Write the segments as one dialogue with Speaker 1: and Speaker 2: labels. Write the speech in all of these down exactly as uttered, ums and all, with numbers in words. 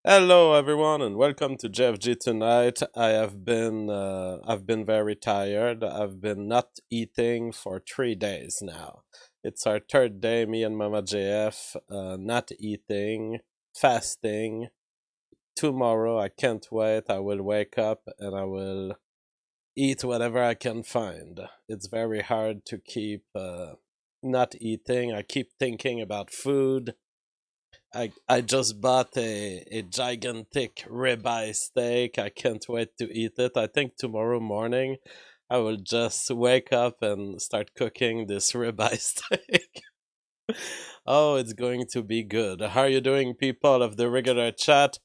Speaker 1: Hello, everyone, and welcome to J F G tonight. I have been uh, I've been very tired. I've been not eating for three days now. It's our third day, me and Mama J F, uh, not eating, fasting. Tomorrow, I can't wait. I will wake up and I will eat whatever I can find. It's very hard to keep uh, not eating. I keep thinking about food. I I just bought a, a gigantic ribeye steak. I can't wait to eat it. I think tomorrow morning I will just wake up and start cooking this ribeye steak. Oh, it's going to be good. How are you doing, people of the regular chat?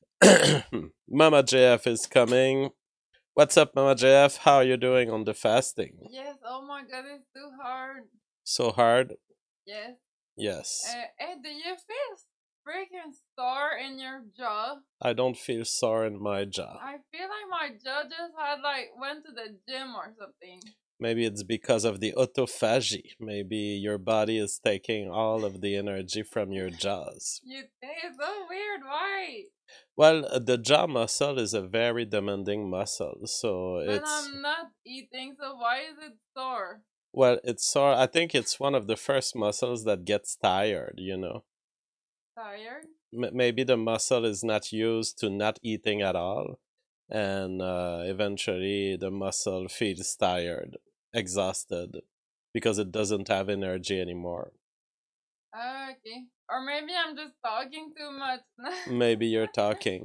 Speaker 1: Mama J F is coming. What's up, Mama J F? How are you doing on the fasting?
Speaker 2: Yes, oh my god, it's too hard.
Speaker 1: So hard?
Speaker 2: Yes.
Speaker 1: Yes.
Speaker 2: Uh, hey, do you feel freaking sore in your jaw?
Speaker 1: I don't feel sore in my jaw.
Speaker 2: I feel like my jaw just had like went to the gym or something.
Speaker 1: Maybe it's because of the autophagy. Maybe your body is taking all of the energy from your jaws.
Speaker 2: You think it's so weird, why?
Speaker 1: Well, uh, the jaw muscle is a very demanding muscle, so
Speaker 2: But
Speaker 1: it's
Speaker 2: I'm not eating, so why is it sore?
Speaker 1: well, it's sore. I think it's one of the first muscles that gets tired, you know.
Speaker 2: Tired?
Speaker 1: M- maybe the muscle is not used to not eating at all, and uh, eventually the muscle feels tired, exhausted, because it doesn't have energy anymore.
Speaker 2: Okay. Or maybe I'm just talking too much.
Speaker 1: Maybe you're talking.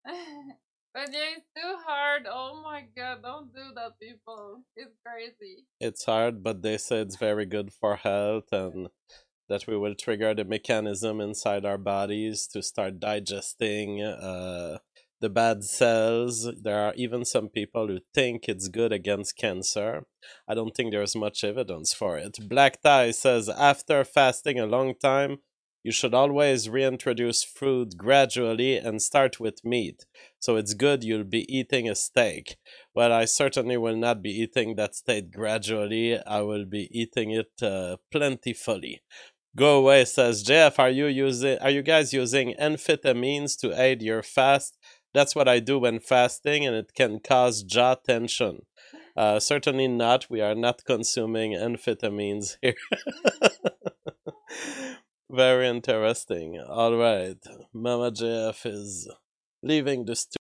Speaker 2: But yeah, it's too hard. Oh my god, don't do that, people. It's crazy.
Speaker 1: It's hard, but they say it's very good for health and that we will trigger the mechanism inside our bodies to start digesting uh, the bad cells. There are even some people who think it's good against cancer. I don't think there's much evidence for it. Black Tie says after fasting a long time, you should always reintroduce food gradually and start with meat. So it's good you'll be eating a steak. Well, I certainly will not be eating that steak gradually. I will be eating it uh, plentifully. Go away, says Jeff. Are you using? Are you guys using amphetamines to aid your fast? That's what I do when fasting, and it can cause jaw tension. Uh, certainly not. We are not consuming amphetamines here. Very interesting. All right, Mama J F is leaving the studio.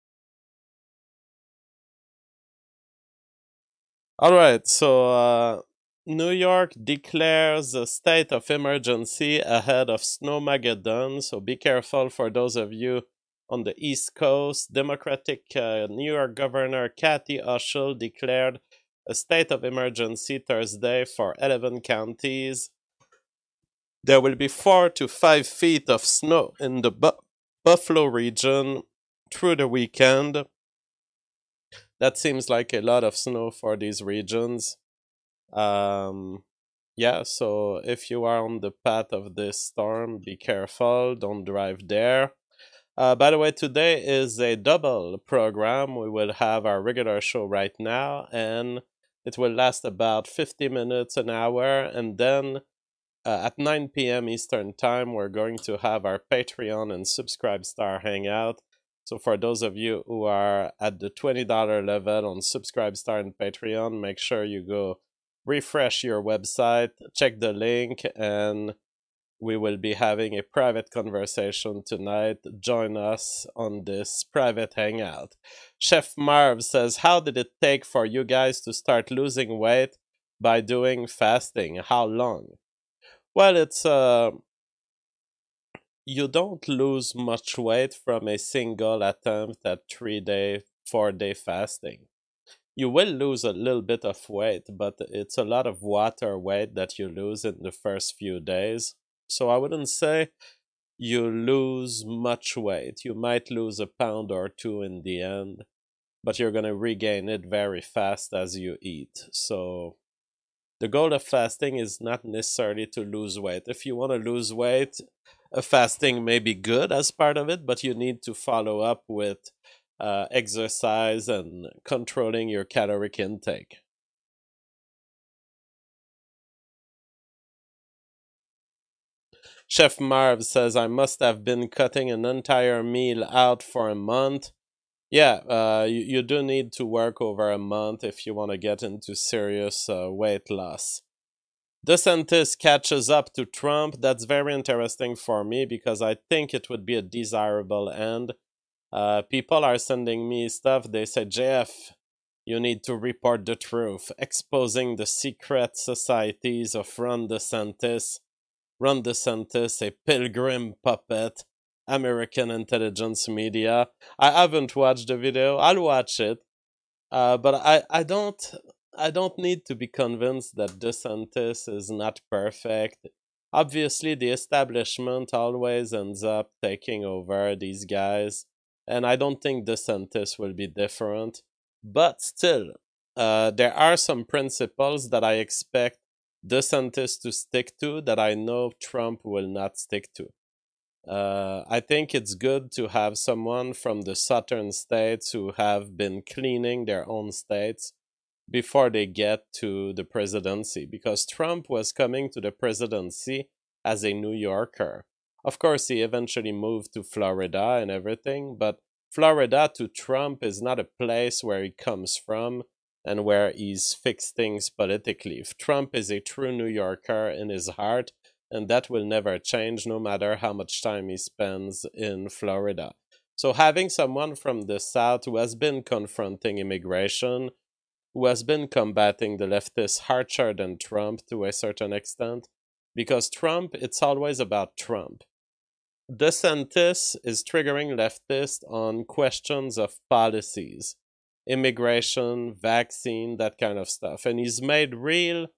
Speaker 1: All right, so uh, New York declares a state of emergency ahead of Snowmageddon. So be careful for those of you on the East Coast. Democratic uh, New York Governor Kathy Hochul declared a state of emergency Thursday for eleven counties. There will be four to five feet of snow in the Bu- Buffalo region through the weekend. That seems like a lot of snow for these regions. Um, yeah, so if you are on the path of this storm, be careful, don't drive there. Uh, by the way, today is a double program. We will have our regular show right now, and it will last about fifty minutes, an hour, and then uh, at nine p m. Eastern Time, we're going to have our Patreon and Subscribe Star Hangout. So, for those of you who are at the twenty dollars level on Subscribe Star and Patreon, make sure you go refresh your website, check the link, and we will be having a private conversation tonight. Join us on this private hangout. Chef Marv says, how did it take for you guys to start losing weight by doing fasting? How long? Well, it's uh you don't lose much weight from a single attempt at three day, four day fasting. You will lose a little bit of weight, but it's a lot of water weight that you lose in the first few days. So I wouldn't say you lose much weight. You might lose a pound or two in the end, but you're going to regain it very fast as you eat. So the goal of fasting is not necessarily to lose weight. If you want to lose weight, a fasting may be good as part of it, but you need to follow up with uh, exercise and controlling your caloric intake. Chef Marv says, I must have been cutting an entire meal out for a month. Yeah, uh, you, you do need to work over a month if you want to get into serious uh, weight loss. DeSantis catches up to Trump. That's very interesting for me because I think it would be a desirable end. Uh, people are sending me stuff. They say, J F, you need to report the truth, exposing the secret societies of Ron DeSantis. Ron DeSantis, a pilgrim puppet, American intelligence media. I haven't watched the video. I'll watch it. Uh, but I, I don't I don't need to be convinced that DeSantis is not perfect. Obviously, the establishment always ends up taking over these guys, and I don't think DeSantis will be different. But still, uh, there are some principles that I expect DeSantis to stick to that I know Trump will not stick to. Uh, I think it's good to have someone from the southern states who have been cleaning their own states before they get to the presidency, because Trump was coming to the presidency as a New Yorker. Of course, he eventually moved to Florida and everything, but Florida to Trump is not a place where he comes from and where he's fixed things politically. Trump is a true New Yorker in his heart, and that will never change no matter how much time he spends in Florida. So having someone from the South who has been confronting immigration, who has been combating the leftists harsher than Trump to a certain extent, because Trump, it's always about Trump. DeSantis is triggering leftists on questions of policies, immigration, vaccine, that kind of stuff. And he's made real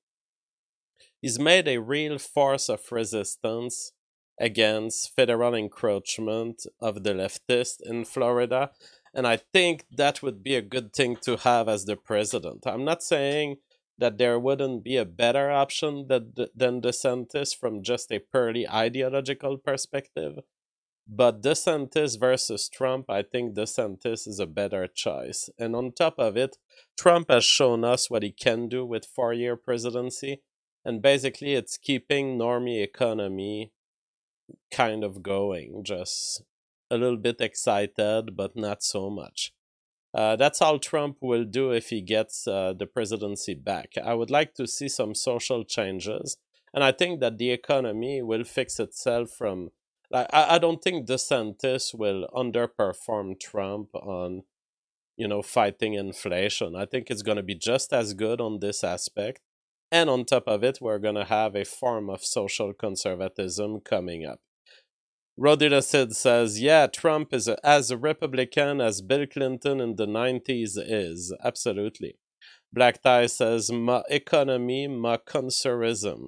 Speaker 1: He's made a real force of resistance against federal encroachment of the leftists in Florida. And I think that would be a good thing to have as the president. I'm not saying that there wouldn't be a better option than, than DeSantis from just a purely ideological perspective. But DeSantis versus Trump, I think DeSantis is a better choice. And on top of it, Trump has shown us what he can do with four-year presidency. And basically, it's keeping normie economy kind of going, just a little bit excited, but not so much. Uh, that's all Trump will do if he gets uh, the presidency back. I would like to see some social changes, and I think that the economy will fix itself from... Like, I, I don't think DeSantis will underperform Trump on, you know, fighting inflation. I think it's going to be just as good on this aspect. And on top of it, we're going to have a form of social conservatism coming up. Rodila Sid says, yeah, Trump is a, as a Republican as Bill Clinton in the nineties is. Absolutely. Black Tie says, ma economy, ma consumerism.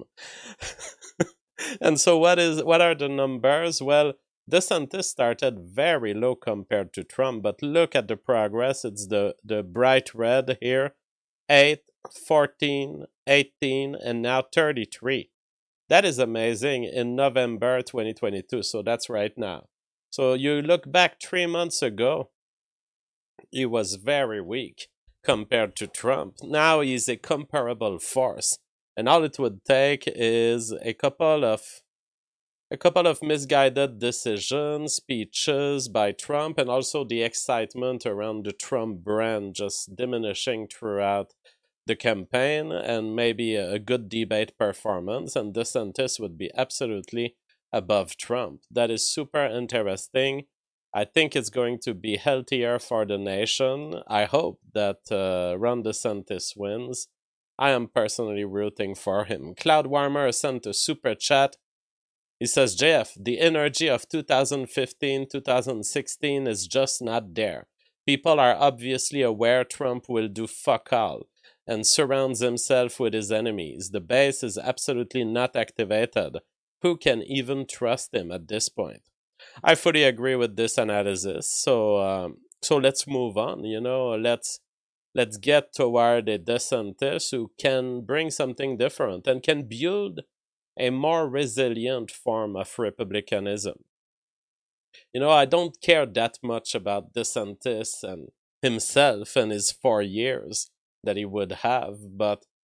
Speaker 1: And so what is what are the numbers? Well, DeSantis started very low compared to Trump, but look at the progress. It's the, the bright red here. eight, fourteen, eighteen, and now thirty-three. That is amazing in November twenty twenty-two, so that's right now. So you look back three months ago, he was very weak compared to Trump. Now he's a comparable force, and all it would take is a couple of a couple of misguided decisions, speeches by Trump, and also the excitement around the Trump brand just diminishing throughout the campaign, and maybe a good debate performance, and DeSantis would be absolutely above Trump. That is super interesting. I think it's going to be healthier for the nation. I hope that uh, Ron DeSantis wins. I am personally rooting for him. Cloud Warmer sent a super chat. He says, J F, the energy of two thousand fifteen, two thousand sixteen is just not there. People are obviously aware Trump will do fuck all and surrounds himself with his enemies. The base is absolutely not activated. Who can even trust him at this point? I fully agree with this analysis. So, um, so let's move on. You know, let's let's get toward a DeSantis who can bring something different and can build a more resilient form of republicanism. You know, I don't care that much about DeSantis and himself and his four years that he would have, but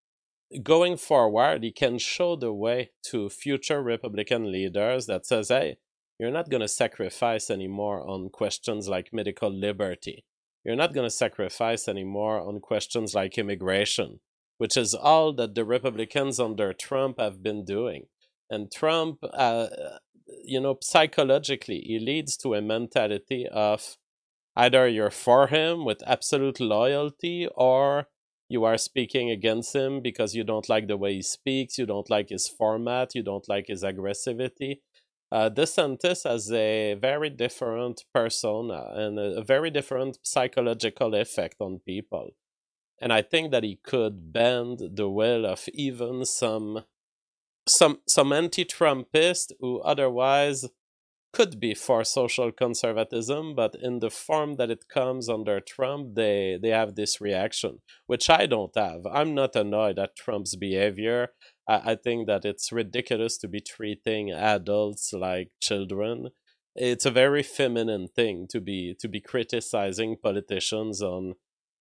Speaker 1: going forward, he can show the way to future Republican leaders that says, hey, you're not going to sacrifice anymore on questions like medical liberty. You're not going to sacrifice anymore on questions like immigration, which is all that the Republicans under Trump have been doing. And Trump, uh, you know, psychologically, he leads to a mentality of either you're for him with absolute loyalty, or you are speaking against him because you don't like the way he speaks, you don't like his format, you don't like his aggressivity. Uh, DeSantis has a very different persona and a, a very different psychological effect on people. And I think that he could bend the will of even some some some anti-Trumpist who otherwise could be for social conservatism, but in the form that it comes under Trump, they, they have this reaction, which I don't have. I'm not annoyed at Trump's behavior. I, I think that it's ridiculous to be treating adults like children. It's a very feminine thing to be to be criticizing politicians on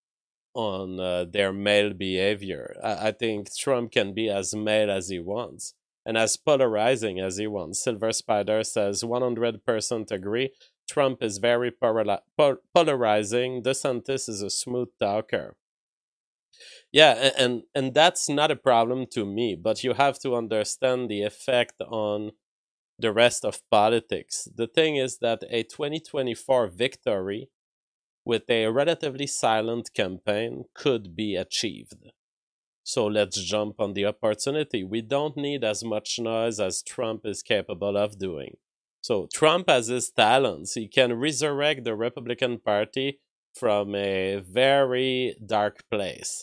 Speaker 1: on uh, their male behavior. I, I think Trump can be as male as he wants and as polarizing as he wants. Silver Spider says one hundred percent agree. Trump is very polar- polarizing. DeSantis is a smooth talker. Yeah, and and that's not a problem to me, but you have to understand the effect on the rest of politics. The thing is that a twenty twenty-four victory with a relatively silent campaign could be achieved. So let's jump on the opportunity. We don't need as much noise as Trump is capable of doing. So Trump has his talents. He can resurrect the Republican Party from a very dark place.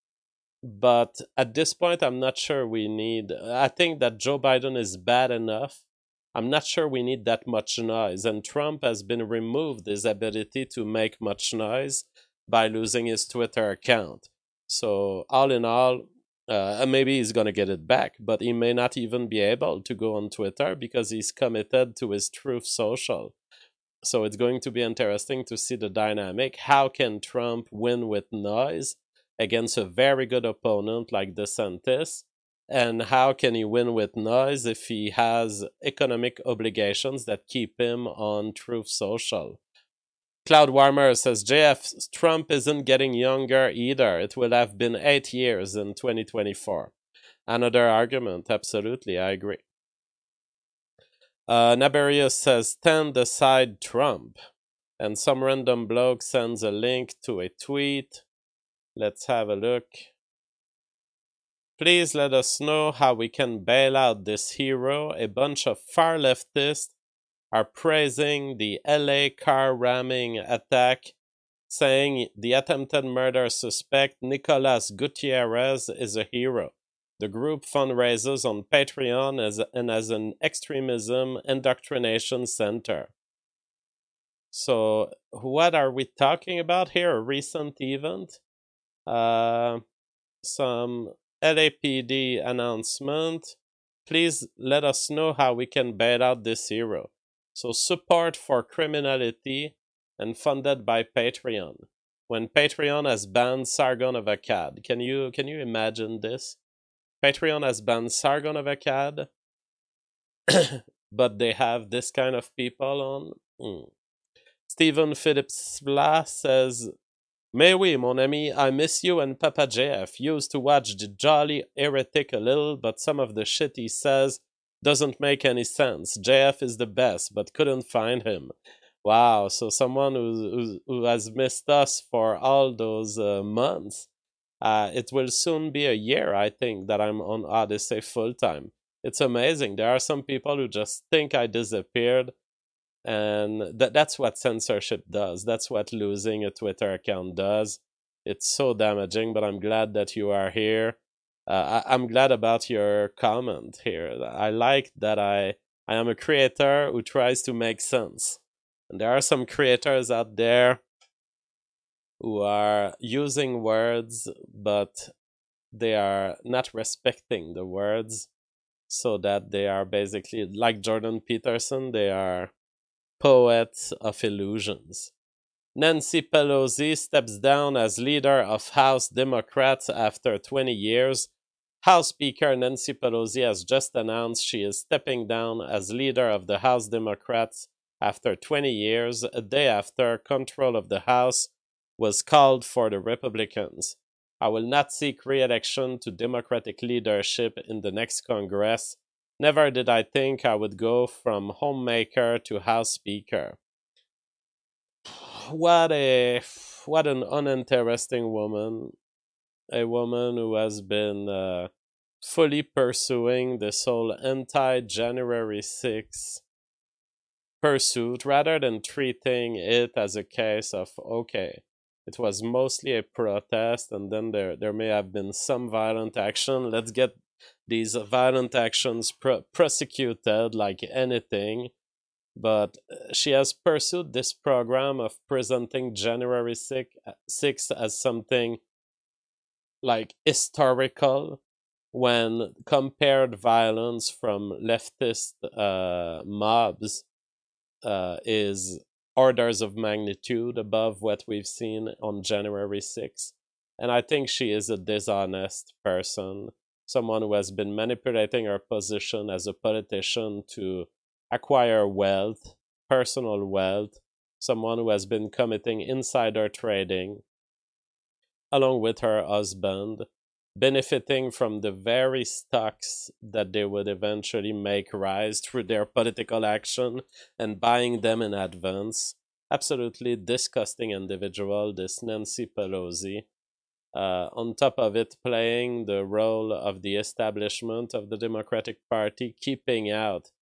Speaker 1: But at this point, I'm not sure we need... I think that Joe Biden is bad enough. I'm not sure we need that much noise. And Trump has been removed his ability to make much noise by losing his Twitter account. So all in all, uh, maybe he's going to get it back, but he may not even be able to go on Twitter because he's committed to his Truth Social. So it's going to be interesting to see the dynamic. How can Trump win with noise against a very good opponent like DeSantis? And how can he win with noise if he has economic obligations that keep him on Truth Social? Cloud Warmer says, J F, Trump isn't getting younger either. It will have been eight years in twenty twenty-four. Another argument, absolutely, I agree. Uh, Naberius says, stand aside Trump. And some random bloke sends a link to a tweet. Let's have a look. Please let us know how we can bail out this hero. A bunch of far leftists are praising the L A car ramming attack, saying the attempted murder suspect Nicolas Gutierrez is a hero. The group fundraises on Patreon as, and as an extremism indoctrination center. So what are we talking about here? A recent event? Uh, some L A P D announcement. Please let us know how we can bail out this hero. So support for criminality and funded by Patreon. When Patreon has banned Sargon of Akkad. Can you can you imagine this? Patreon has banned Sargon of Akkad, but they have this kind of people on. Mm. Stephen Phillips Vla says, Mais oui, mon ami, I miss you and Papa J F. Used to watch the Jolly Heretic a little, but some of the shit he says doesn't make any sense. J F is the best, but couldn't find him. Wow, so someone who, who, who has missed us for all those uh, months. Uh, it will soon be a year, I think, that I'm on Odyssey full-time. It's amazing. There are some people who just think I disappeared. And that that's what censorship does. That's what losing a Twitter account does. It's so damaging, but I'm glad that you are here. Uh, I, I'm glad about your comment here. I like that I, I am a creator who tries to make sense. And there are some creators out there who are using words, but they are not respecting the words, so that they are basically, like Jordan Peterson, they are poets of illusions. Nancy Pelosi steps down as leader of House Democrats after twenty years. House Speaker Nancy Pelosi has just announced she is stepping down as leader of the House Democrats after twenty years, a day after control of the House was called for the Republicans. I will not seek re-election to Democratic leadership in the next Congress. Never did I think I would go from homemaker to House Speaker. What a what an uninteresting woman. A woman who has been uh, fully pursuing this whole anti-January sixth pursuit rather than treating it as a case of, okay, it was mostly a protest and then there, there may have been some violent action. Let's get these violent actions pro- prosecuted like anything. But she has pursued this program of presenting January sixth as something like historical when compared violence from leftist uh, mobs uh, is orders of magnitude above what we've seen on January sixth. And I think she is a dishonest person, someone who has been manipulating her position as a politician to acquire wealth, personal wealth, someone who has been committing insider trading, along with her husband, benefiting from the very stocks that they would eventually make rise through their political action and buying them in advance. Absolutely disgusting individual, this Nancy Pelosi. Uh, on top of it, playing the role of the establishment of the Democratic Party, keeping out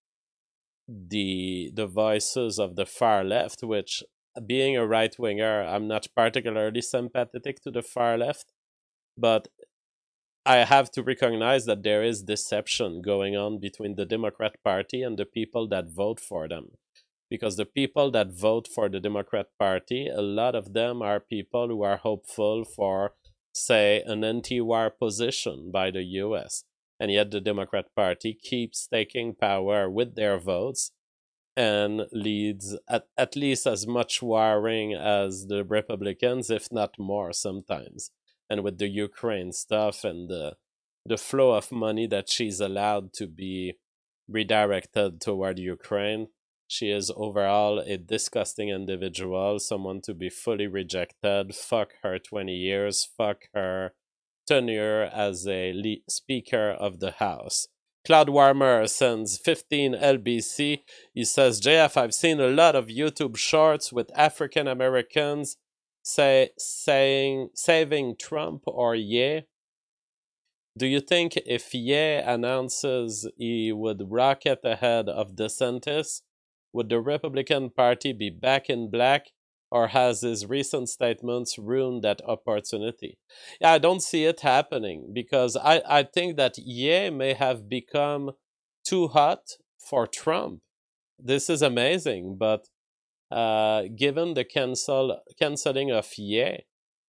Speaker 1: the the voices of the far left, which, being a right winger, I'm not particularly sympathetic to the far left, but I have to recognize that there is deception going on between the Democrat Party and the people that vote for them. Because the people that vote for the Democrat Party, a lot of them are people who are hopeful for, say, an anti-war position by the U S. And yet the Democrat Party keeps taking power with their votes and leads at, at least as much warring as the Republicans, if not more sometimes. And with the Ukraine stuff and the, the flow of money that she's allowed to be redirected toward Ukraine, she is overall a disgusting individual, someone to be fully rejected. Fuck her twenty years, fuck her tenure as a le- Speaker of the House. Cloud Warmer sends fifteen L B C. He says, J F, I've seen a lot of YouTube shorts with African Americans say saying saving Trump or Ye. Do you think if Ye announces he would rocket ahead of DeSantis, would the Republican Party be back in black? Or has his recent statements ruined that opportunity? Yeah, I don't see it happening because I, I think that Ye may have become too hot for Trump. This is amazing, but uh, given the cancel canceling of Ye,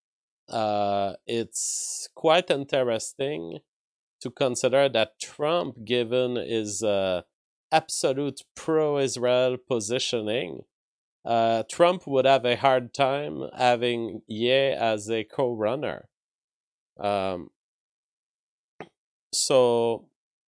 Speaker 1: uh, it's quite interesting to consider that Trump, given his uh, absolute pro-Israel positioning, Uh, Trump would have a hard time having Ye as a co-runner. Um, so,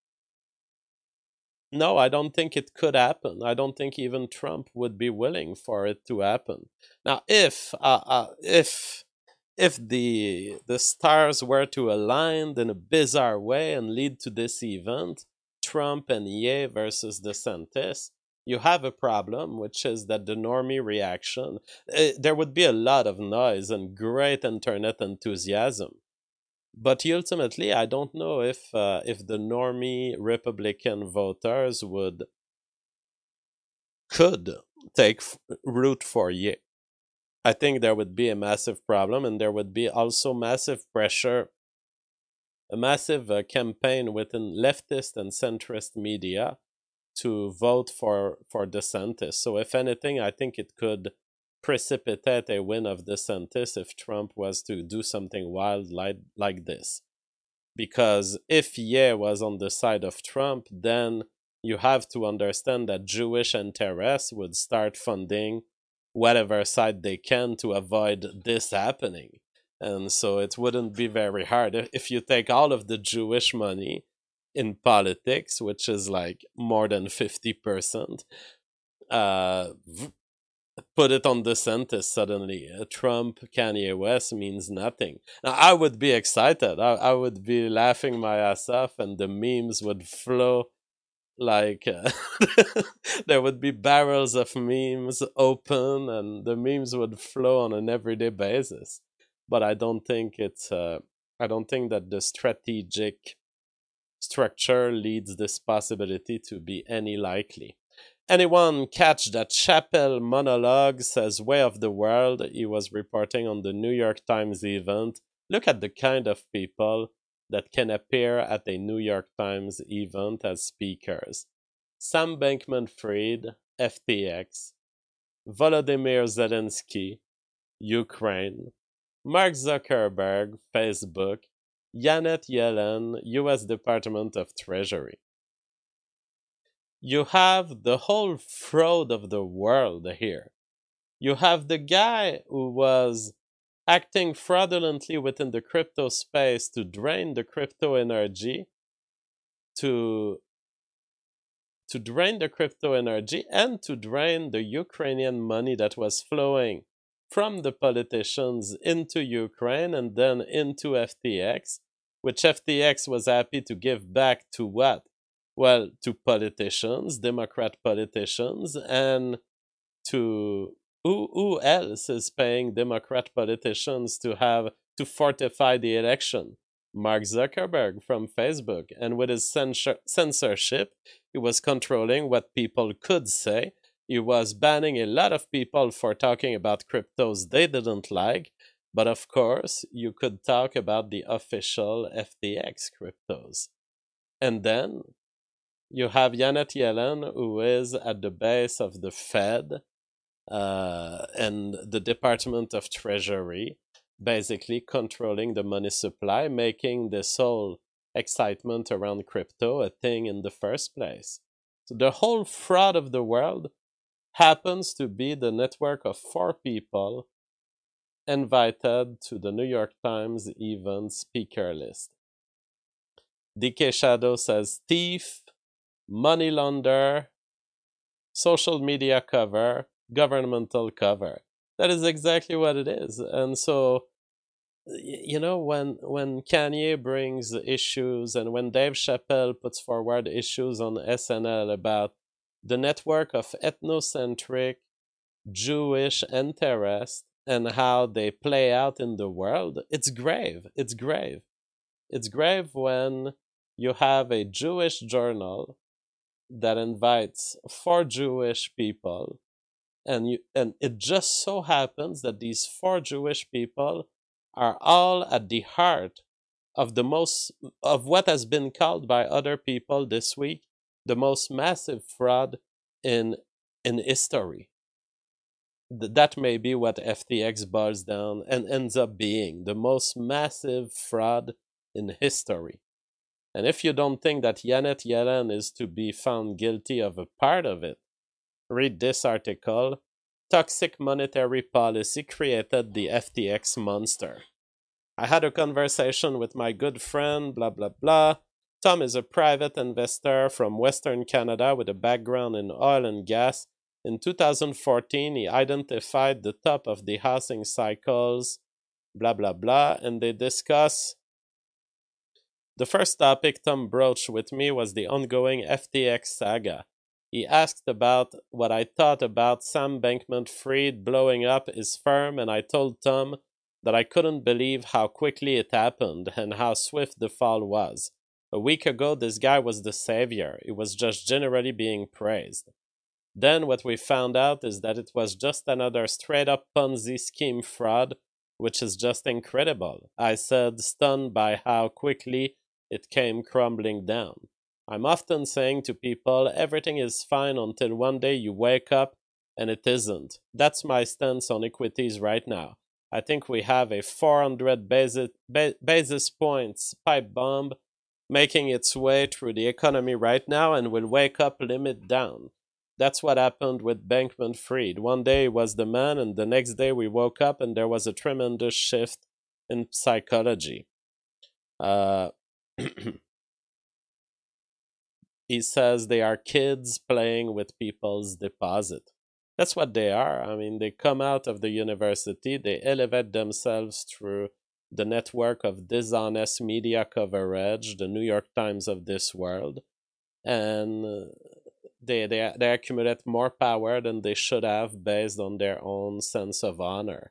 Speaker 1: no, I don't think it could happen. I don't think even Trump would be willing for it to happen. Now, if uh, uh, if if the the stars were to align in a bizarre way and lead to this event, Trump and Ye versus DeSantis, you have a problem, which is that the normie reaction, uh, there would be a lot of noise and great internet enthusiasm. But ultimately, I don't know if uh, if the normie Republican voters would could take f- root for Ye. I think there would be a massive problem, and there would be also massive pressure, a massive uh, campaign within leftist and centrist media to vote for for DeSantis. So if anything, I think it could precipitate a win of DeSantis if Trump was to do something wild like like this. Because if Ye was on the side of Trump, then you have to understand that Jewish interests would start funding whatever side they can to avoid this happening. And so it wouldn't be very hard. If if you take all of the Jewish money in politics, which is like more than fifty percent, uh, put it on DeSantis suddenly. Uh, Trump, Kanye West means nothing. Now, I would be excited. I, I would be laughing my ass off, and the memes would flow like uh, there would be barrels of memes open, and the memes would flow on an everyday basis. But I don't think it's. Uh, I don't think that the strategic structure leads this possibility to be any likely. Anyone catch that Chappelle monologue, says Way of the World? He was reporting on the New York Times event. Look at the kind of people that can appear at a New York Times event as speakers. Sam Bankman-Fried, F T X, Volodymyr Zelensky, Ukraine, Mark Zuckerberg, Facebook, Janet Yellen, U S Department of Treasury. You have the whole fraud of the world here. You have the guy who was acting fraudulently within the crypto space to drain the crypto energy, to, to drain the crypto energy and to drain the Ukrainian money that was flowing from the politicians into Ukraine and then into F T X, which F T X was happy to give back to what? Well, to politicians, Democrat politicians, and to who, who else is paying Democrat politicians to have to fortify the election? Mark Zuckerberg from Facebook, and with his censor- censorship, he was controlling what people could say. He was banning a lot of people for talking about cryptos they didn't like, but of course, you could talk about the official F T X cryptos. And then you have Janet Yellen, who is at the base of the Fed uh, and the Department of Treasury, basically controlling the money supply, making this whole excitement around crypto a thing in the first place. So the whole fraud of the world happens to be the network of four people invited to the New York Times event speaker list. D K Shadow says thief, money launder, social media cover, governmental cover. That is exactly what it is. And so, you know, when when Kanye brings issues and when Dave Chappelle puts forward issues on S N L about the network of ethnocentric Jewish interest and how they play out in the world, it's grave. It's grave. It's grave when you have a Jewish journal that invites four Jewish people, and you and it just so happens that these four Jewish people are all at the heart of the most of what has been called by other people this week the most massive fraud in in history. Th- that may be what F T X boils down and ends up being the most massive fraud in history. And if you don't think that Janet Yellen is to be found guilty of a part of it, read this article. Toxic monetary policy created the F T X monster. I had a conversation with my good friend, blah, blah, blah. Tom is a private investor from Western Canada with a background in oil and gas. In two thousand fourteen, he identified the top of the housing cycles, blah, blah, blah, and they discuss. The first topic Tom broached with me was the ongoing F T X saga. He asked about what I thought about Sam Bankman-Fried blowing up his firm, and I told Tom that I couldn't believe how quickly it happened and how swift the fall was. A week ago, this guy was the savior. He was just generally being praised. Then what we found out is that it was just another straight-up Ponzi scheme fraud, which is just incredible. I said, stunned by how quickly it came crumbling down. I'm often saying to people, everything is fine until one day you wake up and it isn't. That's my stance on equities right now. I think we have a four hundred basis, basis points pipe bomb making its way through the economy right now and will wake up limit down. That's what happened with Bankman-Fried. One day he was the man, and the next day we woke up and there was a tremendous shift in psychology. Uh, he says they are kids playing with people's deposit. That's what they are. I mean, they come out of the university, they elevate themselves through the network of dishonest media coverage, the New York Times of this world, and uh, they, they, they accumulate more power than they should have based on their own sense of honor.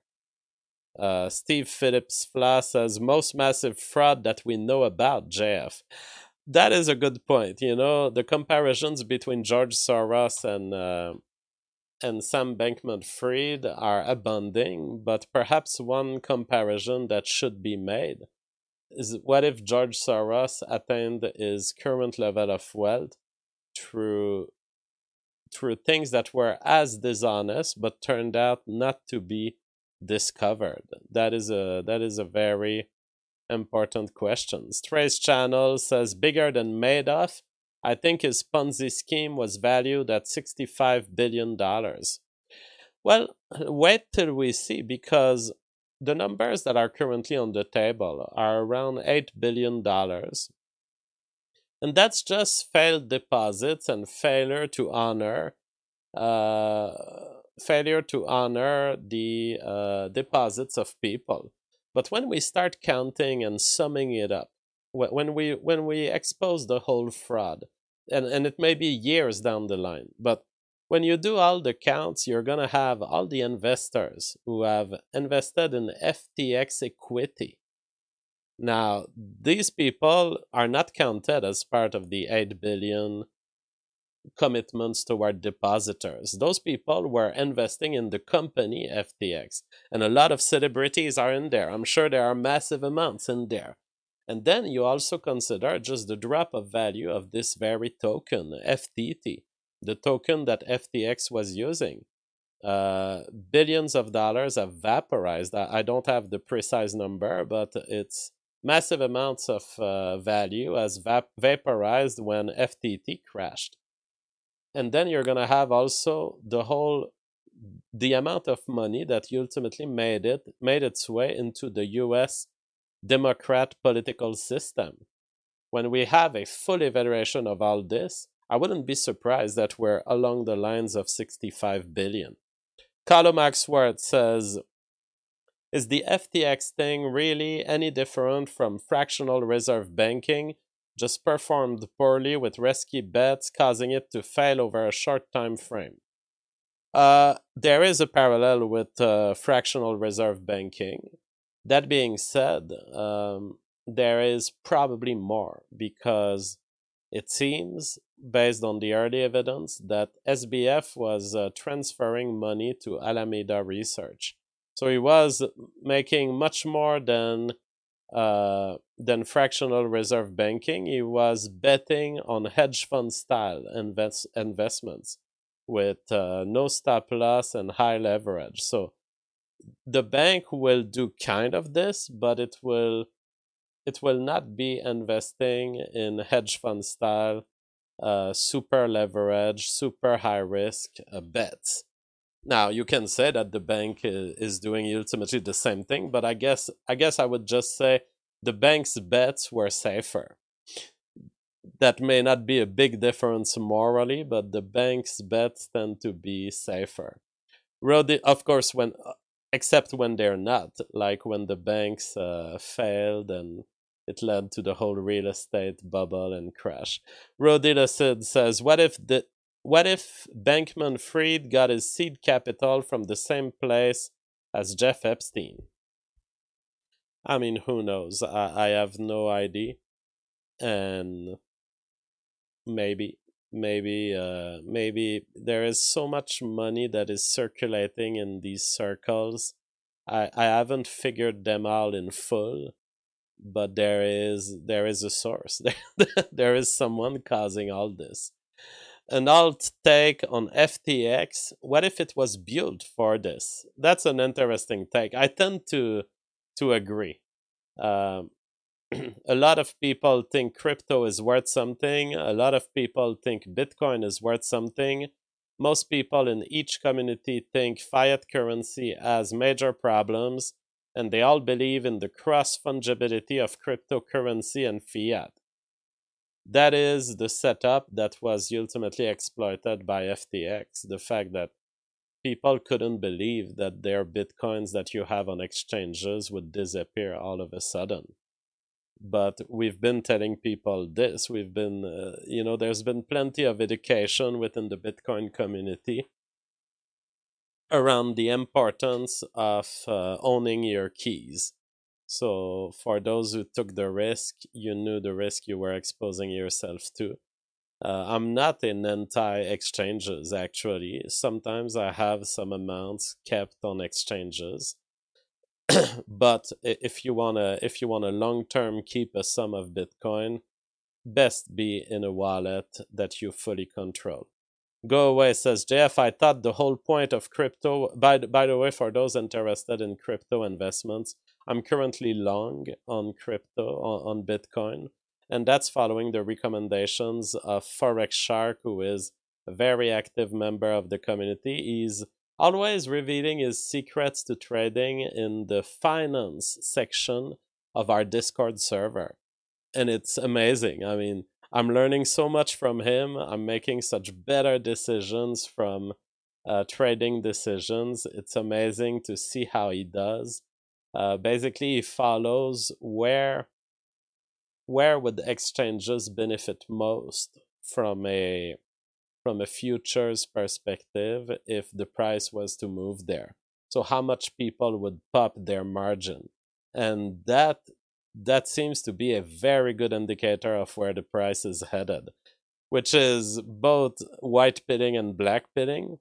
Speaker 1: Uh, Steve Phillips Fla says, most massive fraud that we know about, J F. That is a good point. You know, the comparisons between George Soros and uh, and Sam Bankman-Fried are abounding, but perhaps one comparison that should be made is, what if George Soros attained his current level of wealth through through things that were as dishonest but turned out not to be discovered? That is a that is a very important question. Strays Channel says, bigger than Madoff. I think his Ponzi scheme was valued at sixty-five billion dollars. Well, wait till we see, because the numbers that are currently on the table are around eight billion dollars. And that's just failed deposits and failure to honor uh, failure to honor the uh, deposits of people. But when we start counting and summing it up, when we when we expose the whole fraud, and, and it may be years down the line, but when you do all the counts, you're going to have all the investors who have invested in F T X equity. Now, these people are not counted as part of the eight billion commitments toward depositors. Those people were investing in the company F T X, and a lot of celebrities are in there. I'm sure there are massive amounts in there. And then you also consider just the drop of value of this very token, F T T, the token that F T X was using. Uh, billions of dollars have vaporized. I, I don't have the precise number, but it's massive amounts of uh, value has vap- vaporized when F T T crashed. And then you're going to have also the whole, the amount of money that ultimately made it, made its way into the U S Democrat political system. When we have a full evaluation of all this, I wouldn't be surprised that we're along the lines of sixty-five billion. Carlo Maxworth says, is the F T X thing really any different from fractional reserve banking, just performed poorly with risky bets, causing it to fail over a short time frame? Uh, there is a parallel with uh, fractional reserve banking. That being said, um, there is probably more, because it seems, based on the early evidence, that S B F was uh, transferring money to Alameda Research. So he was making much more than uh, than fractional reserve banking. He was betting on hedge fund style invest- investments with uh, no stop loss and high leverage. So the bank will do kind of this, but it will it will not be investing in hedge fund style, uh, super leverage, super high risk uh, bets. Now you can say that the bank is, is doing ultimately the same thing, but I guess I guess I would just say the bank's bets were safer. That may not be a big difference morally, but the bank's bets tend to be safer. Really, of course, when except when they're not, like when the banks uh, failed and it led to the whole real estate bubble and crash. Rodila Sid says, "What if the what if Bankman-Fried got his seed capital from the same place as Jeff Epstein?" I mean, who knows? I, I have no idea, and maybe maybe uh maybe there is so much money that is circulating in these circles. i i haven't figured them out in full, but there is there is a source. There is someone causing all this. An alt take on F T X, what if it was built for this? That's an interesting take. I tend to to agree. um A lot of people think crypto is worth something. A lot of people think Bitcoin is worth something. Most people in each community think fiat currency has major problems. and they all believe in the cross-fungibility of cryptocurrency and fiat. That is the setup that was ultimately exploited by F T X, the fact that people couldn't believe that their bitcoins that you have on exchanges would disappear all of a sudden. But we've been telling people this. We've been, uh, you know, there's been plenty of education within the Bitcoin community around the importance of uh, owning your keys. So for those who took the risk, you knew the risk you were exposing yourself to. Uh, I'm not in anti-exchanges, actually. Sometimes I have some amounts kept on exchanges. But if you wanna, if you wanna long-term keep a sum of Bitcoin, best be in a wallet that you fully control. Go away, says J F. I thought the whole point of crypto. By the, by the way, for those interested in crypto investments, I'm currently long on crypto, on, on Bitcoin, and that's following the recommendations of Forex Shark, who is a very active member of the community. He's always revealing his secrets to trading in the finance section of our Discord server. And it's amazing. I mean, I'm learning so much from him. I'm making such better decisions from uh, trading decisions. It's amazing to see how he does. Uh, basically, he follows where where would exchanges benefit most from a from a futures perspective if the price was to move there. So how much people would pop their margin, and that that seems to be a very good indicator of where the price is headed, which is both white pitting and black pitting.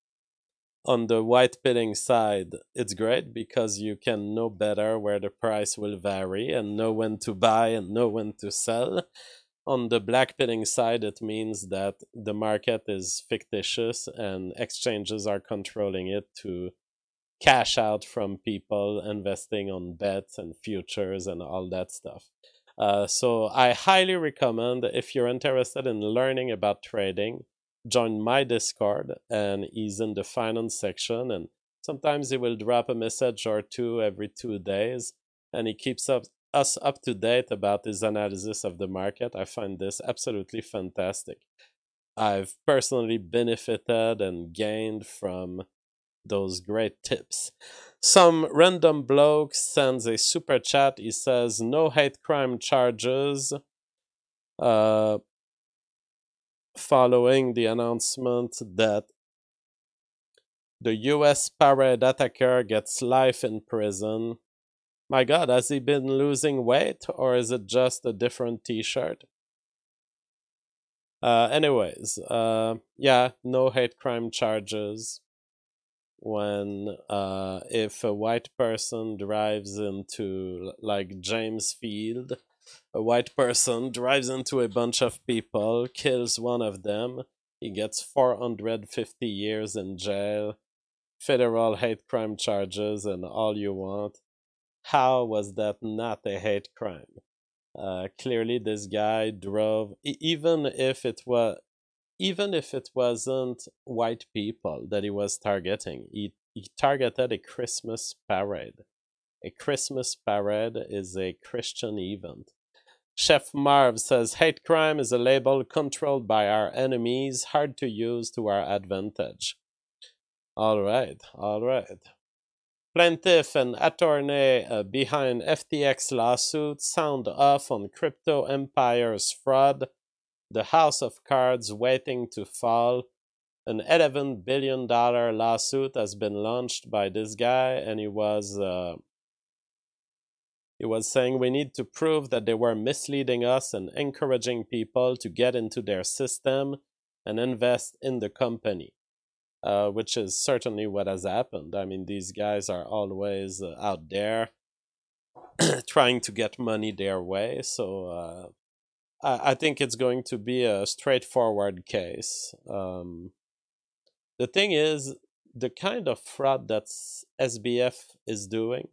Speaker 1: On the white pitting side, it's great because you can know better where the price will vary and know when to buy and know when to sell. On the black pitting side, it means that the market is fictitious and exchanges are controlling it to cash out from people investing on bets and futures and all that stuff. Uh, so I highly recommend, if you're interested in learning about trading, join my Discord, and he's in the finance section, and sometimes he will drop a message or two every two days, and he keeps up, us up to date about his analysis of the market. I find this absolutely fantastic. I've personally benefited and gained from those great tips. Some random bloke sends a super chat. He says, no hate crime charges uh, following the announcement that the U S parade attacker gets life in prison. My God, has he been losing weight, or is it just a different t-shirt? Uh, anyways, uh, yeah, no hate crime charges. When uh, if a white person drives into, like James Field, a white person drives into a bunch of people, kills one of them, he gets four hundred fifty years in jail, federal hate crime charges, and all you want. How was that not a hate crime? Uh, clearly, this guy drove, e- even if it was even if it wasn't white people that he was targeting, he, he targeted a Christmas parade. A Christmas parade is a Christian event. Chef Marv says, hate crime is a label controlled by our enemies, hard to use to our advantage. All right, all right. Plaintiff and attorney uh, behind F T X lawsuit sound off on crypto empire's fraud. The House of Cards waiting to fall. An eleven billion dollars lawsuit has been launched by this guy, and he was uh, he was saying we need to prove that they were misleading us and encouraging people to get into their system and invest in the company, uh, which is certainly what has happened. I mean, these guys are always uh, out there trying to get money their way, so uh, I think it's going to be a straightforward case. Um, the thing is, the kind of fraud that S B F is doing,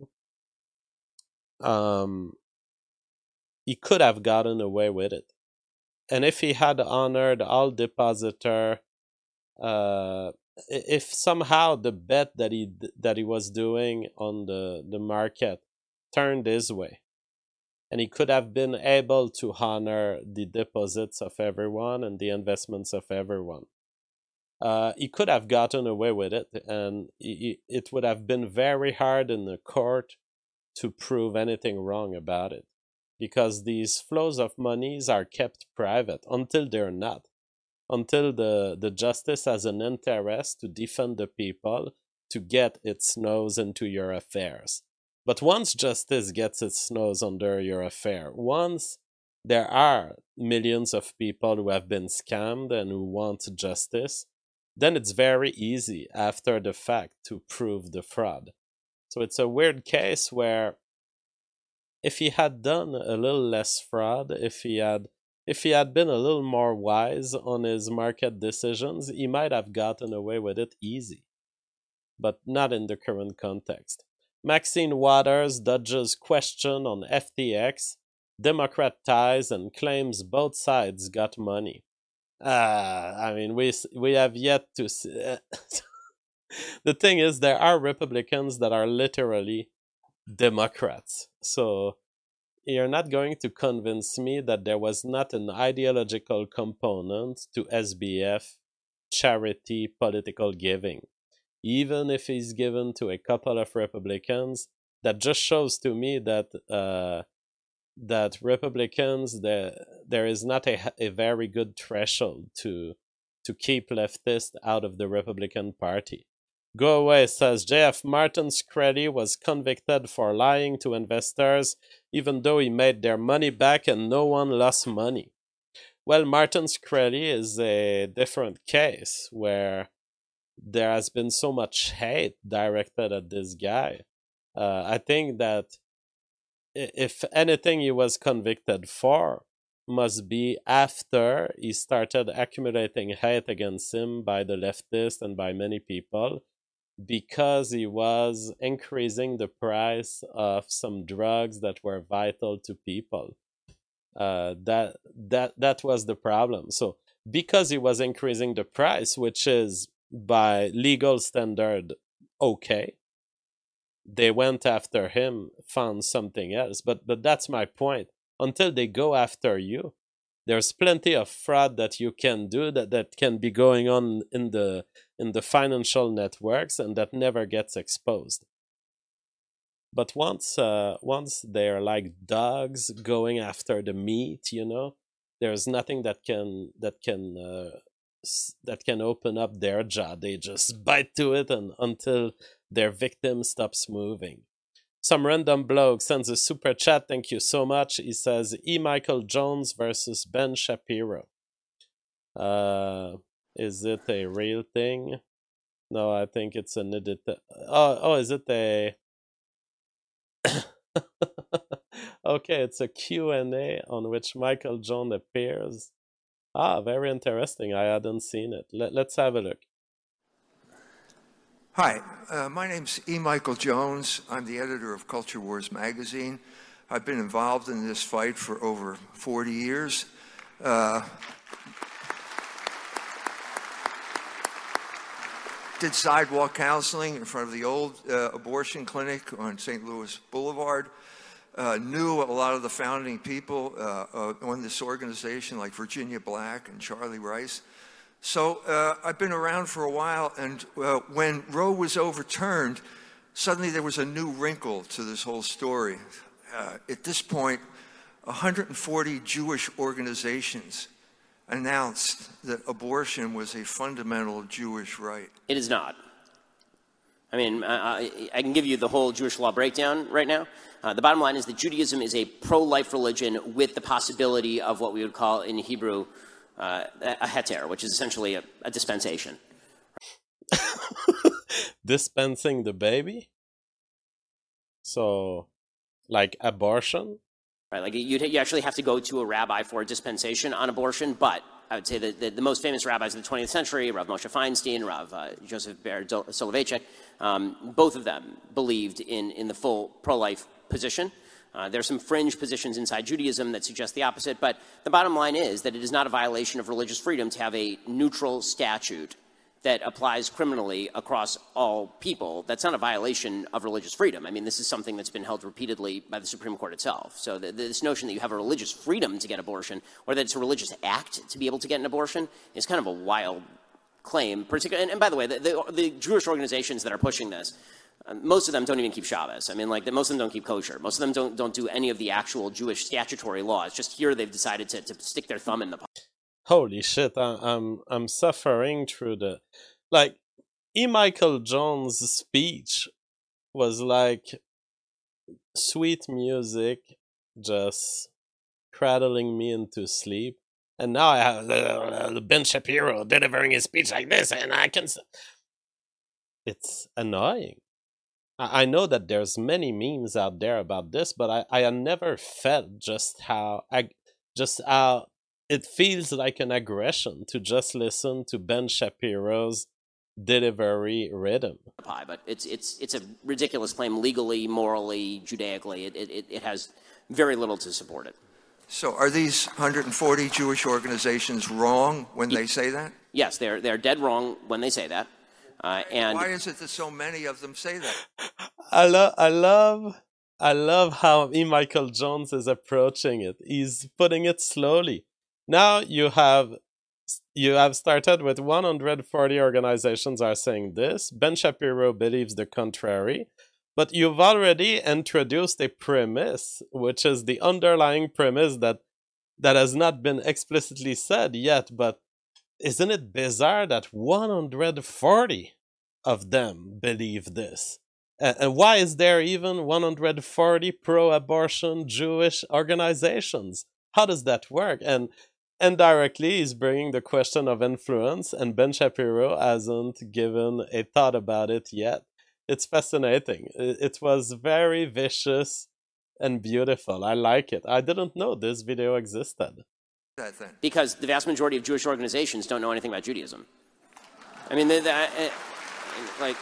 Speaker 1: um, he could have gotten away with it. And if he had honored all depositor uh, if somehow the bet that he that he was doing on the the market turned his way, and he could have been able to honor the deposits of everyone and the investments of everyone, uh, he could have gotten away with it, and he, it would have been very hard in the court to prove anything wrong about it, because these flows of monies are kept private until they're not, until the, the justice has an interest to defend the people, to get its nose into your affairs. But once justice gets its nose under your affair, once there are millions of people who have been scammed and who want justice, then it's very easy after the fact to prove the fraud. So it's a weird case where if he had done a little less fraud, if he had if he had been a little more wise on his market decisions, he might have gotten away with it easy. But not in the current context. Maxine Waters dodges question on F T X, Democrat ties, and claims both sides got money. Ah, uh, I mean, we we have yet to see. The thing is, there are Republicans that are literally Democrats. So you're not going to convince me that there was not an ideological component to S B F charity political giving. Even if he's given to a couple of Republicans, that just shows to me that uh, that Republicans, there there is not a, a very good threshold to to keep leftists out of the Republican Party. Go away, says J F. Martin Shkreli was convicted for lying to investors, even though he made their money back and no one lost money. Well, Martin Shkreli is a different case where there has been so much hate directed at this guy. Uh, I think that if anything he was convicted for must be after he started accumulating hate against him by the leftists and by many people, because he was increasing the price of some drugs that were vital to people. Uh, that that that was the problem. So because he was increasing the price, which is by legal standard okay, they went after him, found something else. But but that's my point. Until they go after you, there's plenty of fraud that you can do that, that can be going on in the in the financial networks and that never gets exposed. But once uh, once they're like dogs going after the meat, you know, there's nothing that can that can uh, that can open up their jaw. They just bite to it, and until their victim stops moving. Some random bloke sends a super chat. Thank you so much. He says, E. Michael Jones versus Ben Shapiro. Uh, is it a real thing? No, I think it's an edit. Oh, oh, is it a... Okay, it's a Q and A on which Michael Jones appears. Ah, very interesting. I hadn't seen it. Let, let's have a look.
Speaker 3: Hi, uh, my name's E. Michael Jones. I'm the editor of Culture Wars magazine. I've been involved in this fight for over forty years. Uh, did sidewalk counseling in front of the old uh, abortion clinic on Saint Louis Boulevard. Uh, knew a lot of the founding people uh, uh, on this organization, like Virginia Black and Charlie Rice. So uh, I've been around for a while, and uh, when Roe was overturned, suddenly there was a new wrinkle to this whole story. Uh, at this point, one hundred forty Jewish organizations announced that abortion was a fundamental Jewish right.
Speaker 4: It is not. I mean, I, I can give you the whole Jewish law breakdown right now. Uh, the bottom line is that Judaism is a pro-life religion with the possibility of what we would call in Hebrew uh, a heter, which is essentially a, a dispensation.
Speaker 1: Dispensing the baby? So, like abortion?
Speaker 4: Right, like you you actually have to go to a rabbi for a dispensation on abortion, but I would say that the, the most famous rabbis of the twentieth century, Rav Moshe Feinstein, Rav uh, Joseph Ber Soloveitchik, um, both of them believed in, in the full pro-life position. Uh, there are some fringe positions inside Judaism that suggest the opposite, but the bottom line is that it is not a violation of religious freedom to have a neutral statute that applies criminally across all people, that's not a violation of religious freedom. I mean, this is something that's been held repeatedly by the Supreme Court itself. So the, this notion that you have a religious freedom to get abortion, or that it's a religious act to be able to get an abortion, is kind of a wild claim. Particularly, and, and by the way, the, the, the Jewish organizations that are pushing this, uh, most of them don't even keep Shabbos. I mean, like, the, most of them don't keep kosher. Most of them don't, don't do any of the actual Jewish statutory laws. Just here they've decided to, to stick their thumb in the pie.
Speaker 1: Holy shit, I, I'm I'm suffering through the... Like, E. Michael Jones' speech was like sweet music just cradling me into sleep. And now I have uh, Ben Shapiro delivering his speech like this, and I can... It's annoying. I, I know that there's many memes out there about this, but I, I have never felt just how... I, just how... It feels like an aggression to just listen to Ben Shapiro's delivery rhythm.
Speaker 4: But it's it's it's a ridiculous claim legally, morally, Judaically. It it it has very little to support it.
Speaker 3: So are these one hundred forty Jewish organizations wrong when they say that?
Speaker 4: Yes, they're they're dead wrong when they say that. Uh, and
Speaker 3: why is it that so many of them say that?
Speaker 1: I love I love I love how E. Michael Jones is approaching it. He's putting it slowly. Now you have you have started with one hundred forty organizations are saying this. Ben Shapiro believes the contrary. But you've already introduced a premise, which is the underlying premise that that has not been explicitly said yet. But isn't it bizarre that one hundred forty of them believe this? And, and why is there even one hundred forty pro-abortion Jewish organizations? How does that work? And indirectly, he's bringing the question of influence, and Ben Shapiro hasn't given a thought about it yet. It's fascinating. It was very vicious and beautiful. I like it. I didn't know this video existed.
Speaker 4: Because the vast majority of Jewish organizations don't know anything about Judaism. I mean, they, they, uh, like...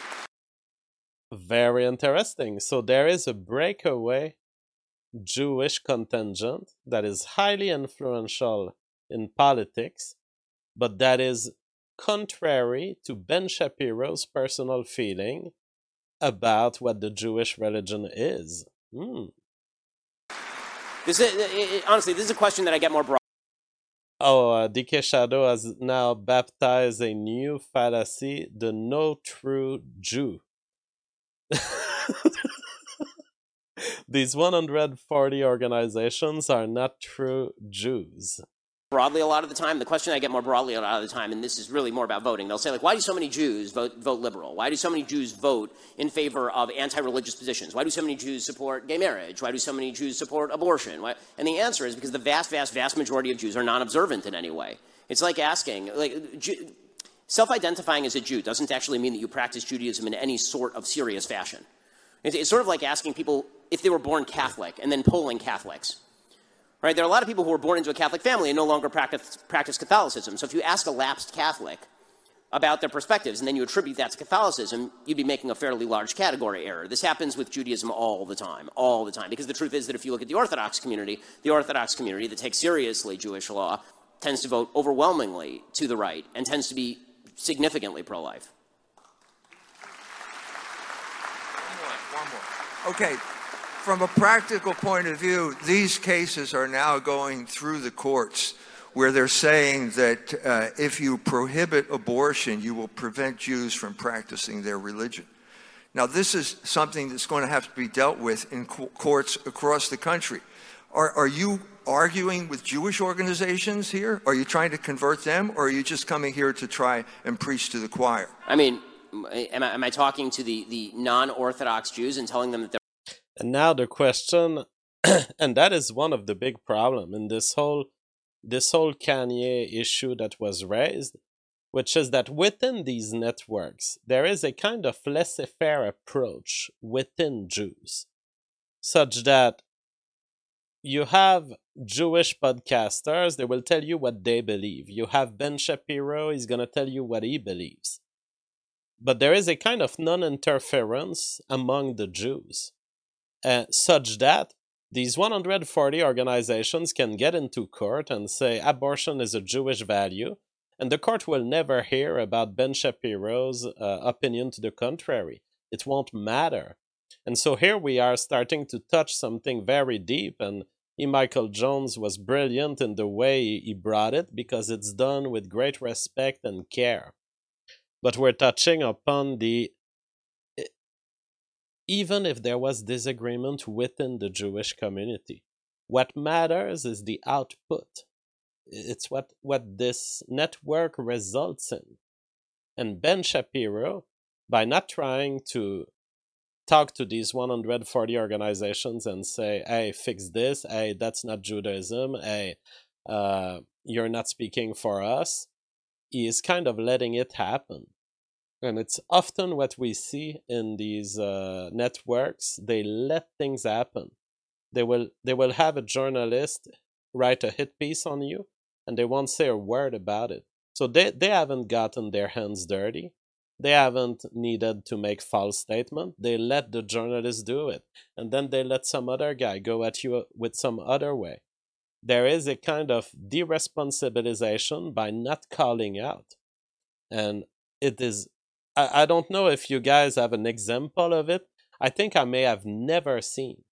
Speaker 1: Very interesting. So there is a breakaway Jewish contingent that is highly influential in politics, but that is contrary to Ben Shapiro's personal feeling about what the Jewish religion is. Mm.
Speaker 4: This is, it, honestly, this is a question that I get more broad.
Speaker 1: Oh, uh, D K Shadow has now baptized a new fallacy, the no true Jew. These one hundred forty organizations are not true Jews.
Speaker 4: Broadly a lot of the time, the question I get more broadly a lot of the time, and this is really more about voting, they'll say, like, why do so many Jews vote, vote liberal? Why do so many Jews vote in favor of anti-religious positions? Why do so many Jews support gay marriage? Why do so many Jews support abortion? Why? And the answer is because the vast, vast, vast majority of Jews are non-observant in any way. It's like asking, like, Jew, self-identifying as a Jew doesn't actually mean that you practice Judaism in any sort of serious fashion. It's, it's sort of like asking people if they were born Catholic and then polling Catholics. Right? There are a lot of people who are born into a Catholic family and no longer practice, practice Catholicism. So if you ask a lapsed Catholic about their perspectives and then you attribute that to Catholicism, you'd be making a fairly large category error. This happens with Judaism all the time, all the time. Because the truth is that if you look at the Orthodox community, the Orthodox community that takes seriously Jewish law tends to vote overwhelmingly to the right and tends to be significantly pro-life.
Speaker 3: One more, one more. Okay. From a practical point of view, these cases are now going through the courts where they're saying that uh, if you prohibit abortion, you will prevent Jews from practicing their religion. Now, this is something that's going to have to be dealt with in co- courts across the country. Are, are you arguing with Jewish organizations here? Are you trying to convert them, or are you just coming here to try and preach to the choir?
Speaker 4: I mean, am I, am I talking to the, the non-Orthodox Jews and telling them that they're...
Speaker 1: And now the question, and that is one of the big problems in this whole this whole Kanye issue that was raised, which is that within these networks, there is a kind of laissez-faire approach within Jews, such that you have Jewish podcasters, they will tell you what they believe. You have Ben Shapiro, he's going to tell you what he believes. But there is a kind of non-interference among the Jews. Uh, such that these one hundred forty organizations can get into court and say abortion is a Jewish value, And the court will never hear about Ben Shapiro's uh, opinion to the contrary. It won't matter. And so here we are starting to touch something very deep, and E. Michael Jones was brilliant in the way he brought it because it's done with great respect and care. But we're touching upon the... Even if there was disagreement within the Jewish community, what matters is the output. It's what, what this network results in. And Ben Shapiro, by not trying to talk to these one hundred forty organizations and say, hey, fix this, hey, that's not Judaism, hey, uh, you're not speaking for us, he is kind of letting it happen. And it's often what we see in these uh, networks. They let things happen. They will they will have a journalist write a hit piece on you, and they won't say a word about it. So they, they haven't gotten their hands dirty. They haven't needed to make false statement. They let the journalist do it. And then they let some other guy go at you with some other way. There is a kind of deresponsabilization by not calling out. And it is... I don't know if you guys have an example of it. I think I may have never seen.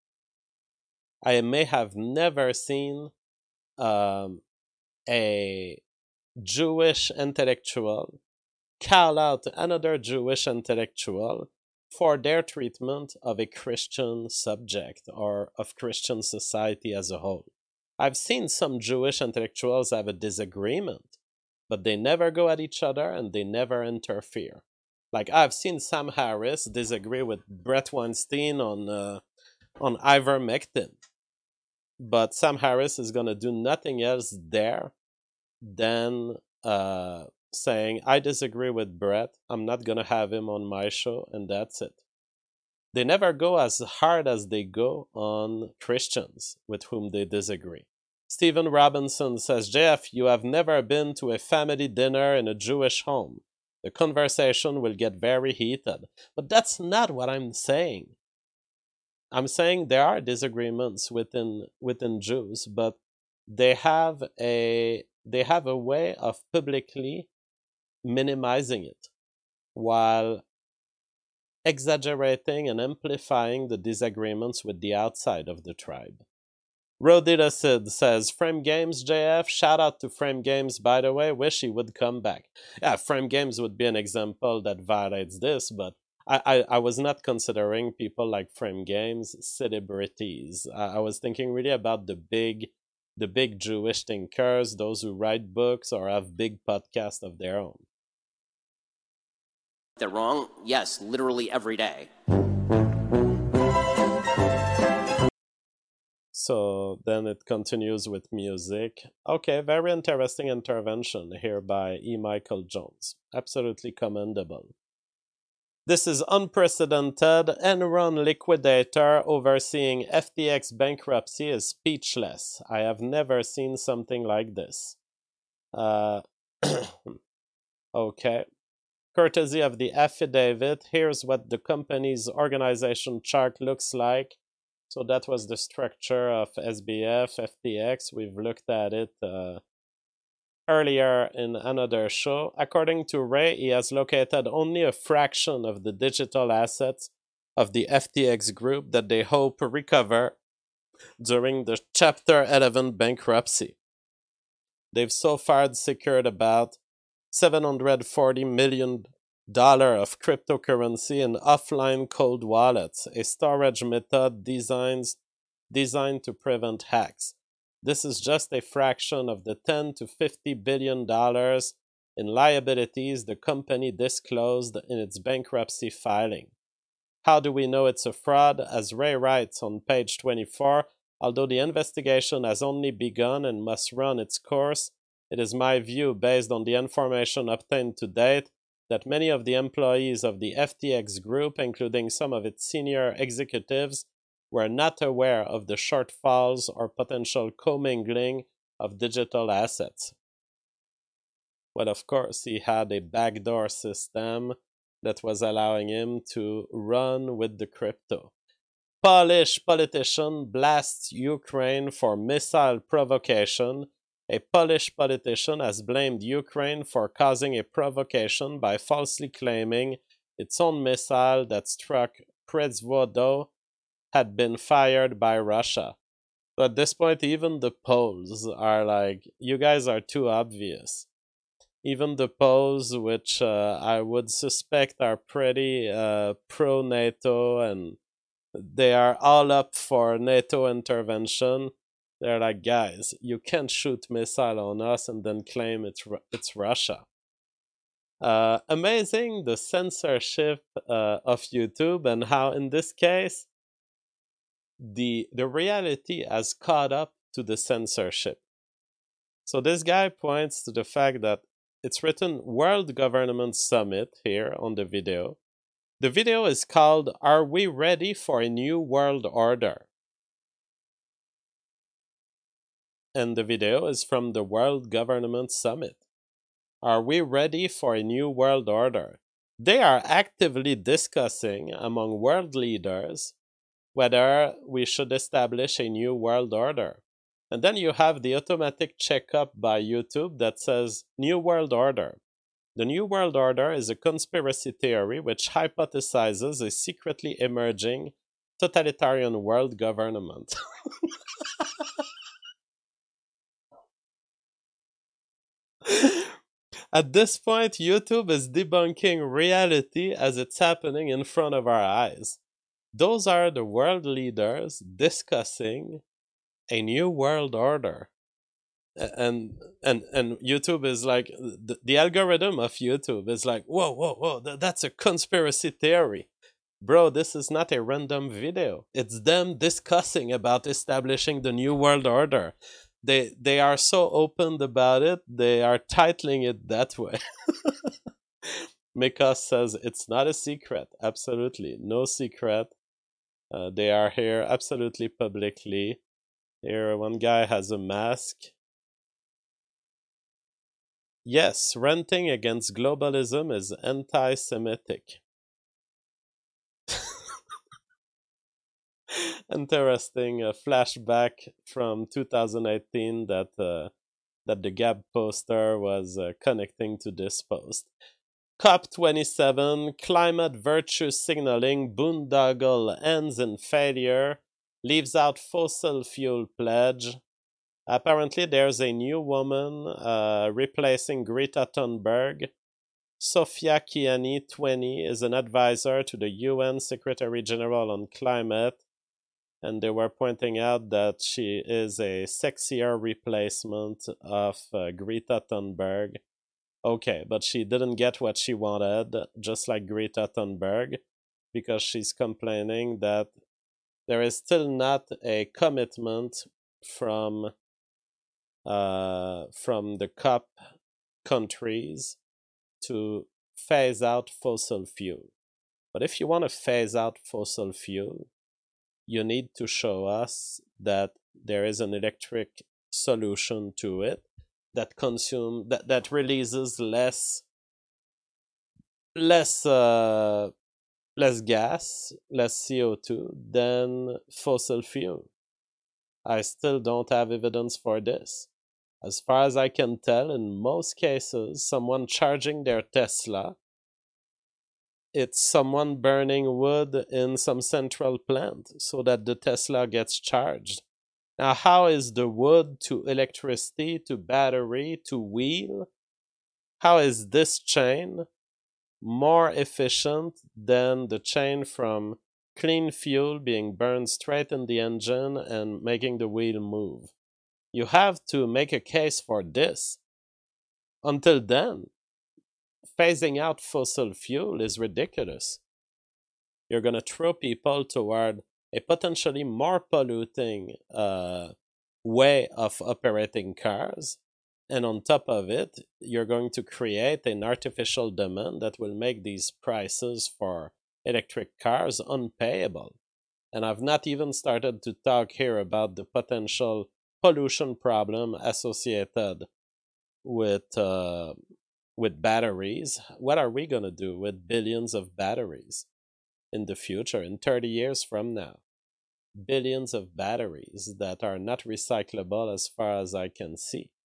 Speaker 1: I may have never seen um, a Jewish intellectual call out another Jewish intellectual for their treatment of a Christian subject or of Christian society as a whole. I've seen some Jewish intellectuals have a disagreement, but they never go at each other and they never interfere. Like, I've seen Sam Harris disagree with Bret Weinstein on uh, on ivermectin, but Sam Harris is going to do nothing else there than uh, saying, I disagree with Bret, I'm not going to have him on my show, and that's it. They never go as hard as they go on Christians with whom they disagree. Stephen Robinson says, J F, you have never been to a family dinner in a Jewish home. The conversation will get very heated. But that's not what I'm saying. I'm saying there are disagreements within within Jews, but they have a they have a way of publicly minimizing it while exaggerating and amplifying the disagreements with the outside of the tribe. Rodita Sid says, Frame Games, J F, shout out to Frame Games, by the way, wish he would come back. Yeah, Frame Games would be an example that violates this, but I, I, I was not considering people like Frame Games celebrities. I, I was thinking really about the big, the big Jewish thinkers, those who write books or have big podcasts of their own.
Speaker 4: They're wrong? Yes, literally every day.
Speaker 1: So then it continues with music. Okay, very interesting intervention here by E. Michael Jones. Absolutely commendable. This is unprecedented. Enron liquidator overseeing F T X bankruptcy is speechless. I have never seen something like this. Uh, okay. Courtesy of the affidavit, here's what the company's organization chart looks like. So that was the structure of S B F, F T X. We've looked at it uh, earlier in another show. According to Ray, he has located only a fraction of the digital assets of the F T X group that they hope recover during the Chapter eleven bankruptcy. They've so far secured about seven hundred forty million dollars of cryptocurrency in offline cold wallets, a storage method designed, designed to prevent hacks. This is just a fraction of the ten to fifty billion dollars in liabilities the company disclosed in its bankruptcy filing. How do we know it's a fraud? As Ray writes on page twenty-four, although the investigation has only begun and must run its course, it is my view, based on the information obtained to date, that many of the employees of the F T X group, including some of its senior executives, were not aware of the shortfalls or potential commingling of digital assets. Well, of course, he had a backdoor system that was allowing him to run with the crypto. Polish politician blasts Ukraine for missile provocation A Polish politician has blamed Ukraine for causing a provocation by falsely claiming its own missile that struck Przewodów had been fired by Russia. So at this point, even the Poles are like, you guys are too obvious. Even the Poles, which uh, I would suspect are pretty uh, pro-NATO and they are all up for NATO intervention, they're like, guys, you can't shoot missile on us and then claim it's it's Russia. Uh, amazing the censorship uh, of YouTube and how in this case the the reality has caught up to the censorship. So this guy points to the fact that it's written World Government Summit here on the video. The video is called Are We Ready for a New World Order? And the video is from the World Government Summit. Are we ready for a new world order? They are actively discussing among world leaders whether we should establish a new world order. And then you have the automatic checkup by YouTube that says New World Order. The New World Order is a conspiracy theory which hypothesizes a secretly emerging totalitarian world government. At this point, YouTube is debunking reality as it's happening in front of our eyes. Those are the world leaders discussing a new world order. And and and YouTube is like, the, the algorithm of YouTube is like, whoa, whoa, whoa, th- that's a conspiracy theory. Bro, this is not a random video. It's them discussing about establishing the new world order. They they are so open about it, they are titling it that way. Mikos says it's not a secret. Absolutely, no secret. Uh, they are here absolutely publicly. Here, one guy has a mask. Yes, ranting against globalism is anti-Semitic. Interesting uh, flashback from two thousand eighteen that uh, that the Gab poster was uh, connecting to this post. COP twenty-seven, climate virtue signaling boondoggle ends in failure, leaves out fossil fuel pledge. Apparently there's a new woman uh, replacing Greta Thunberg. Sofia Kiani, twenty, is an advisor to the U N Secretary General on Climate, and they were pointing out that she is a sexier replacement of uh, Greta Thunberg. Okay, but she didn't get what she wanted, just like Greta Thunberg, because she's complaining that there is still not a commitment from uh, from the COP countries to phase out fossil fuel. But if you want to phase out fossil fuel, you need to show us that there is an electric solution to it that consume that, that releases less less uh, less gas, less C O two than fossil fuel. I still don't have evidence for this. As far as I can tell, in most cases, someone charging their Tesla, it's someone burning wood in some central plant so that the Tesla gets charged. Now, how is the wood to electricity, to battery, to wheel? How is this chain more efficient than the chain from clean fuel being burned straight in the engine and making the wheel move? You have to make a case for this. Until then, phasing out fossil fuel is ridiculous. You're going to throw people toward a potentially more polluting uh, way of operating cars. And on top of it, you're going to create an artificial demand that will make these prices for electric cars unpayable. And I've not even started to talk here about the potential pollution problem associated with uh, with batteries. What are we going to do with billions of batteries in the future, in thirty years from now? Billions of batteries that are not recyclable as far as I can see.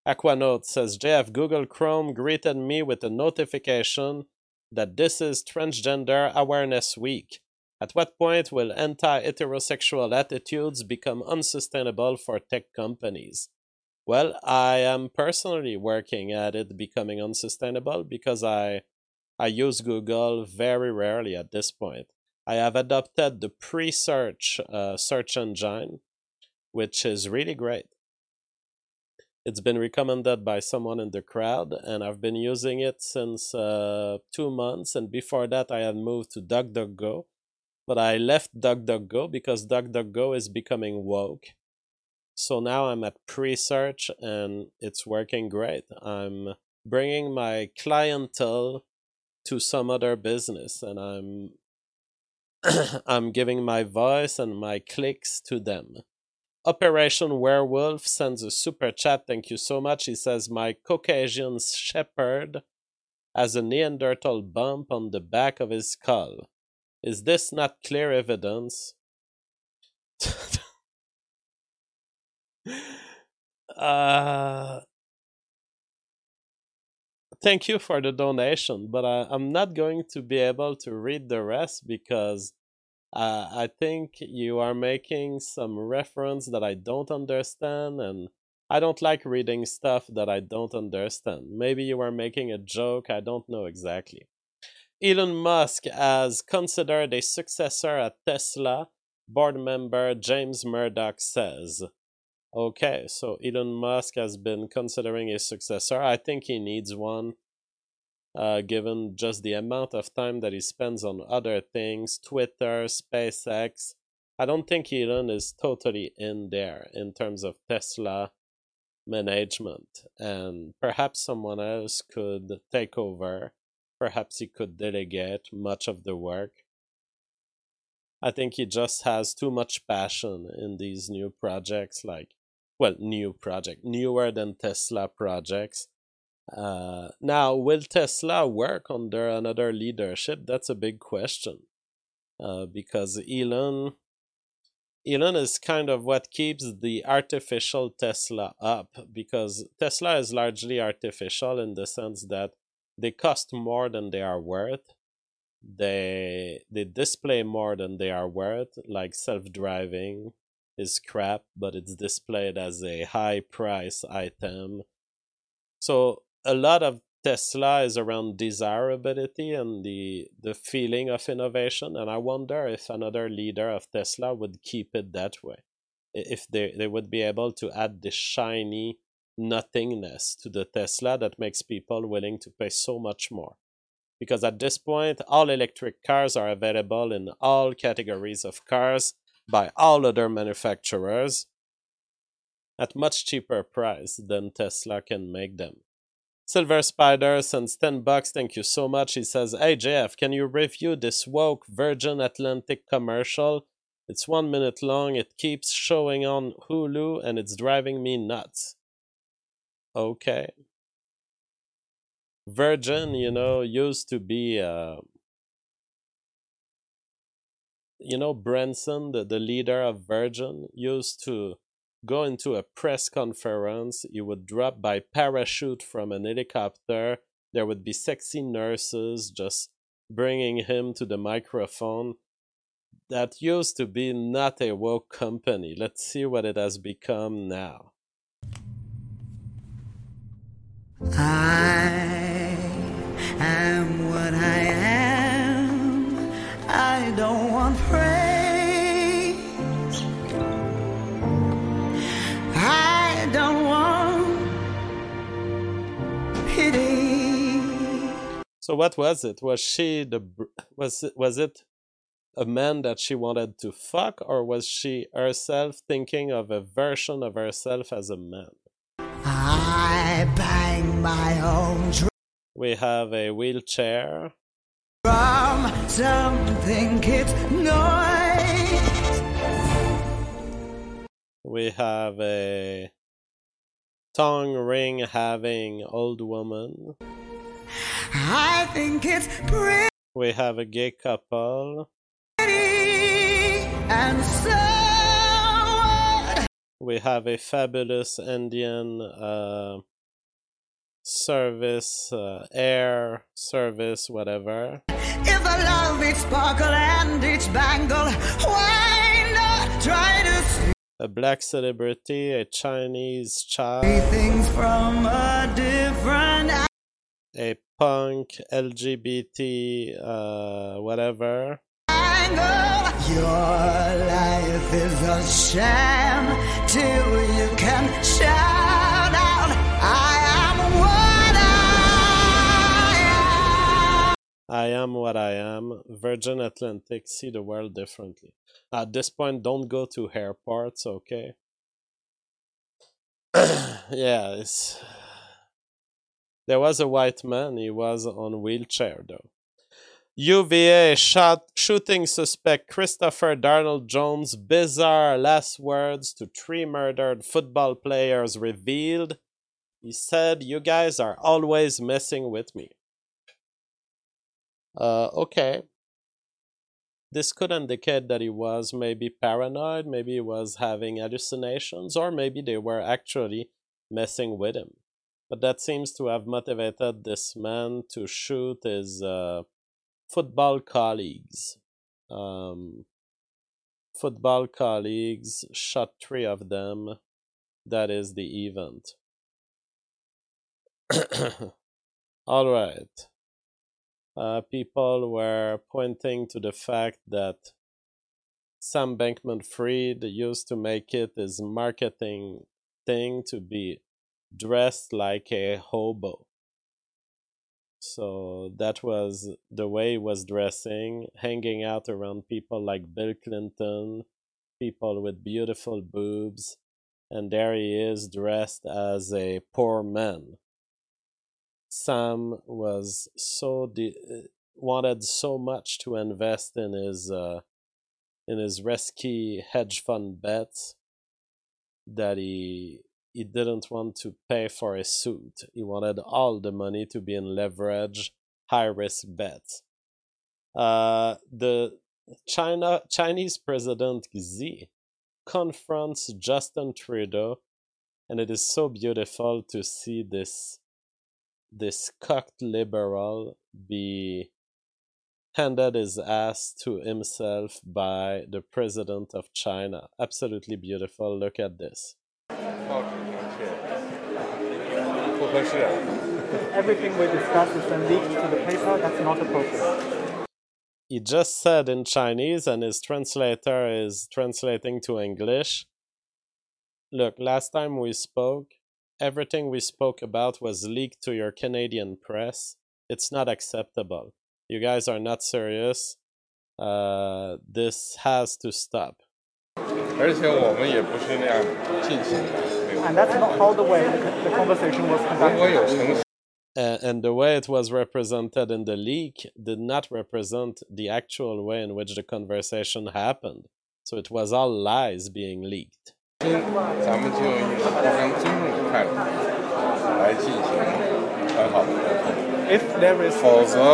Speaker 1: Aquanote says, J F, Google Chrome greeted me with a notification that this is Transgender Awareness Week. At what point will anti-heterosexual attitudes become unsustainable for tech companies? Well, I am personally working at it becoming unsustainable because I I use Google very rarely at this point. I have adopted the pre-search uh, search engine, which is really great. It's been recommended by someone in the crowd, and I've been using it since uh, two months, and before that I had moved to DuckDuckGo, but I left DuckDuckGo because DuckDuckGo is becoming woke. So now I'm at pre-search, and it's working great. I'm bringing my clientele to some other business, and I'm I'm giving my voice and my clicks to them. Operation Werewolf sends a super chat. Thank you so much. He says, my Caucasian shepherd has a Neanderthal bump on the back of his skull. Is this not clear evidence? uh, thank you for the donation, but I, I'm not going to be able to read the rest because Uh, I think you are making some reference that I don't understand, and I don't like reading stuff that I don't understand. Maybe you are making a joke, I don't know exactly. Elon Musk has considered a successor at Tesla, board member James Murdoch says. Okay, so Elon Musk has been considering a successor. I think he needs one. Uh, given just the amount of time that he spends on other things, Twitter, SpaceX. I don't think Elon is totally in there in terms of Tesla management, and perhaps someone else could take over. Perhaps he could delegate much of the work. I think he just has too much passion in these new projects, like, well, new project, newer than Tesla projects. Uh, now, will Tesla work under another leadership? That's a big question. Uh, because Elon, Elon is kind of what keeps the artificial Tesla up. Because Tesla is largely artificial in the sense that they cost more than they are worth. They they display more than they are worth. Like self-driving is crap, but it's displayed as a high price item. So a lot of Tesla is around desirability and the the feeling of innovation, and I wonder if another leader of Tesla would keep it that way. If they, they would be able to add this shiny nothingness to the Tesla that makes people willing to pay so much more. Because at this point, all electric cars are available in all categories of cars by all other manufacturers at much cheaper price than Tesla can make them. Silver Spider sends ten bucks. Thank you so much. He says, hey, J F, can you review this woke Virgin Atlantic commercial? It's one minute long. It keeps showing on Hulu, and it's driving me nuts. Okay. Virgin, you know, used to be, uh, you know, Branson, the, the leader of Virgin, used to go into a press conference. He would drop by parachute from an helicopter. There would be sexy nurses just bringing him to the microphone. That used to be not a woke company. Let's see what it has become now.
Speaker 5: I am what I am. I don't want praise. I don't want pity.
Speaker 1: So what was it? Was she the was it was it a man that she wanted to fuck, or was she herself thinking of a version of herself as a man?
Speaker 5: I bang my own drum.
Speaker 1: We have a wheelchair.
Speaker 5: Something keeps noise.
Speaker 1: We have a tongue ring having old woman.
Speaker 5: I think it's pretty.
Speaker 1: We have a gay couple.
Speaker 5: And so what?
Speaker 1: We have a fabulous Indian uh, service, uh, air service, whatever.
Speaker 5: If I love each sparkle and each bangle, why not try to see
Speaker 1: A black celebrity, a Chinese child,
Speaker 5: things from a different
Speaker 1: a punk, L G B T, uh, whatever.
Speaker 5: angle? Your life is a sham till you can shout out, I am what I am.
Speaker 1: I am what I am. Virgin Atlantic, see the world differently. At this point, don't go to airports, okay? Yeah, it's... There was a white man, he was on wheelchair though. U V A shot shooting suspect Christopher Darnell Jones' bizarre last words to three murdered football players revealed. He said, "You guys are always messing with me." Uh, okay. This could indicate that he was maybe paranoid, maybe he was having hallucinations, or maybe they were actually messing with him. But that seems to have motivated this man to shoot his uh, football colleagues. Um, football colleagues, shot three of them. That is the event. All right. Uh, people were pointing to the fact that Sam Bankman-Fried used to make it his marketing thing to be dressed like a hobo. So that was the way he was dressing, hanging out around people like Bill Clinton, people with beautiful boobs, and there he is dressed as a poor man. Sam was so de- wanted so much to invest in his uh, in his risky hedge fund bets that he he didn't want to pay for a suit. He wanted all the money to be in leverage, high risk bets. Uh, the China Chinese President Xi confronts Justin Trudeau, and it is so beautiful to see this. This cocked liberal be handed his ass to himself by the president of China. Absolutely beautiful. Look at this.
Speaker 6: Everything we discussed is then leaked to the paper. That's not appropriate.
Speaker 1: He just said in Chinese, and his translator is translating to English. Look, last time we spoke, everything we spoke about was leaked to your Canadian press. It's not acceptable. You guys are not serious. Uh, this has to stop.
Speaker 6: And that's not how the way the conversation was conducted.
Speaker 1: Uh, and the way it was represented in the leak did not represent the actual way in which the conversation happened. So it was all lies being leaked.
Speaker 6: If there is,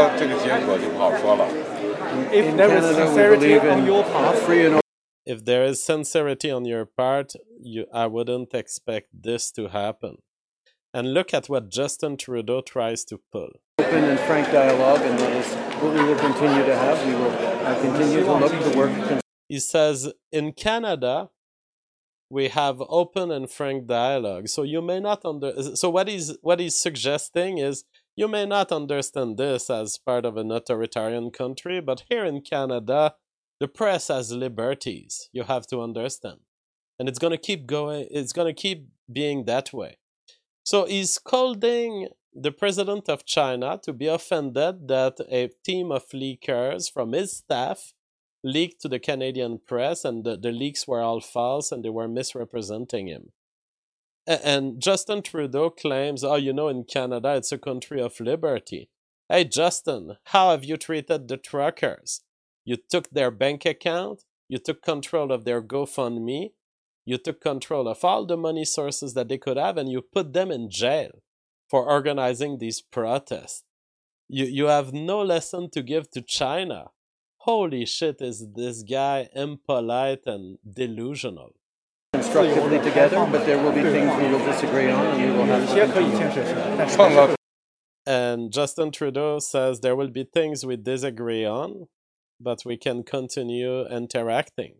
Speaker 6: if there is sincerity on your part,
Speaker 1: if there is sincerity on your part, you, I wouldn't expect this to happen. And look at what Justin Trudeau tries to pull.
Speaker 7: Open and frank dialogue, and that is what we will continue to have. We will uh, continue to look to work.
Speaker 1: He says, in Canada, we have open and frank dialogue. So you may not under. So what he's what he's suggesting is you may not understand this as part of an authoritarian country, but here in Canada, the press has liberties. You have to understand, and it's gonna keep going. It's gonna keep being that way. So he's scolding the president of China to be offended that a team of leakers from his staff leaked to the Canadian press, and the, the leaks were all false and they were misrepresenting him. A- and Justin Trudeau claims, oh, you know, in Canada, it's a country of liberty. Hey, Justin, how have you treated the truckers? You took their bank account, you took control of their GoFundMe, you took control of all the money sources that they could have, and you put them in jail for organizing these protests. You, you have no lesson to give to China. Holy shit, is this guy impolite and delusional.
Speaker 7: constructively together, but there will be things we will disagree on, and we will have to.
Speaker 1: And Justin Trudeau says there will be things we disagree on, but we can continue interacting.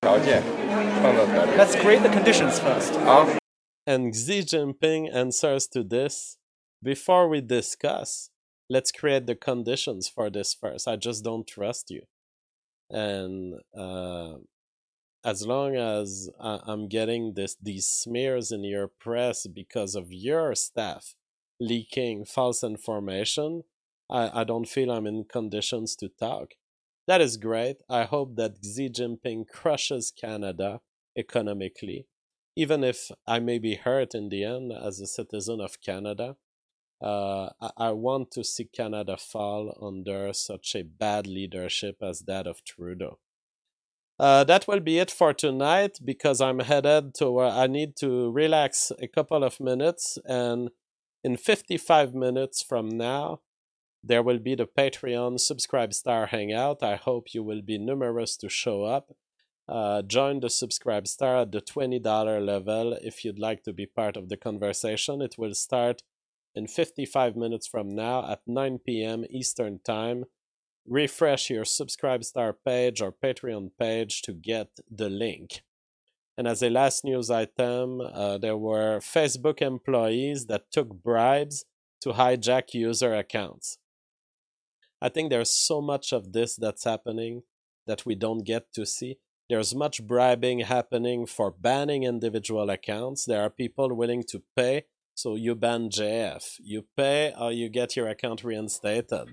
Speaker 6: Let's create the conditions first.
Speaker 1: And Xi Jinping answers to this, before we discuss, let's create the conditions for this first. I just don't trust you. And uh, as long as I- I'm getting this these smears in your press because of your staff leaking false information, I, I don't feel I'm in conditions to talk. That is great. I hope that Xi Jinping crushes Canada economically, even if I may be hurt in the end as a citizen of Canada. Uh, I, I want to see Canada fall under such a bad leadership as that of Trudeau. Uh, that will be it for tonight because I'm headed to where I need to relax a couple of minutes, and in fifty-five minutes from now, there will be the Patreon Subscribe Star Hangout. I hope you will be numerous to show up. Uh, join the Subscribe Star at the twenty dollars level if you'd like to be part of the conversation. It will start in fifty-five minutes from now at nine p.m. Eastern Time. Refresh your Subscribe Star page or Patreon page to get the link. And as a last news item, uh, there were Facebook employees that took bribes to hijack user accounts. I think there's so much of this that's happening that we don't get to see. There's much bribing happening for banning individual accounts. There are people willing to pay, so you ban J F. You pay or you get your account reinstated.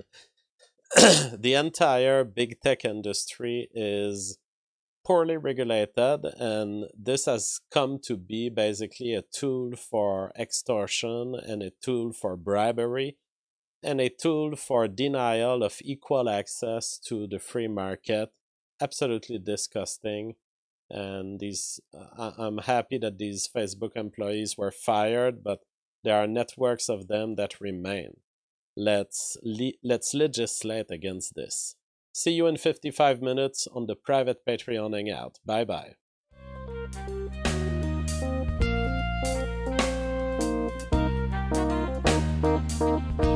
Speaker 1: The entire big tech industry is poorly regulated, and this has come to be basically a tool for extortion and a tool for bribery and a tool for denial of equal access to the free market. Absolutely disgusting. And these, uh, I'm happy that these Facebook employees were fired, but there are networks of them that remain. Let's le- let's legislate against this. See you in fifty-five minutes on the private Patreon Hangout. Bye bye.
Speaker 5: Thank you.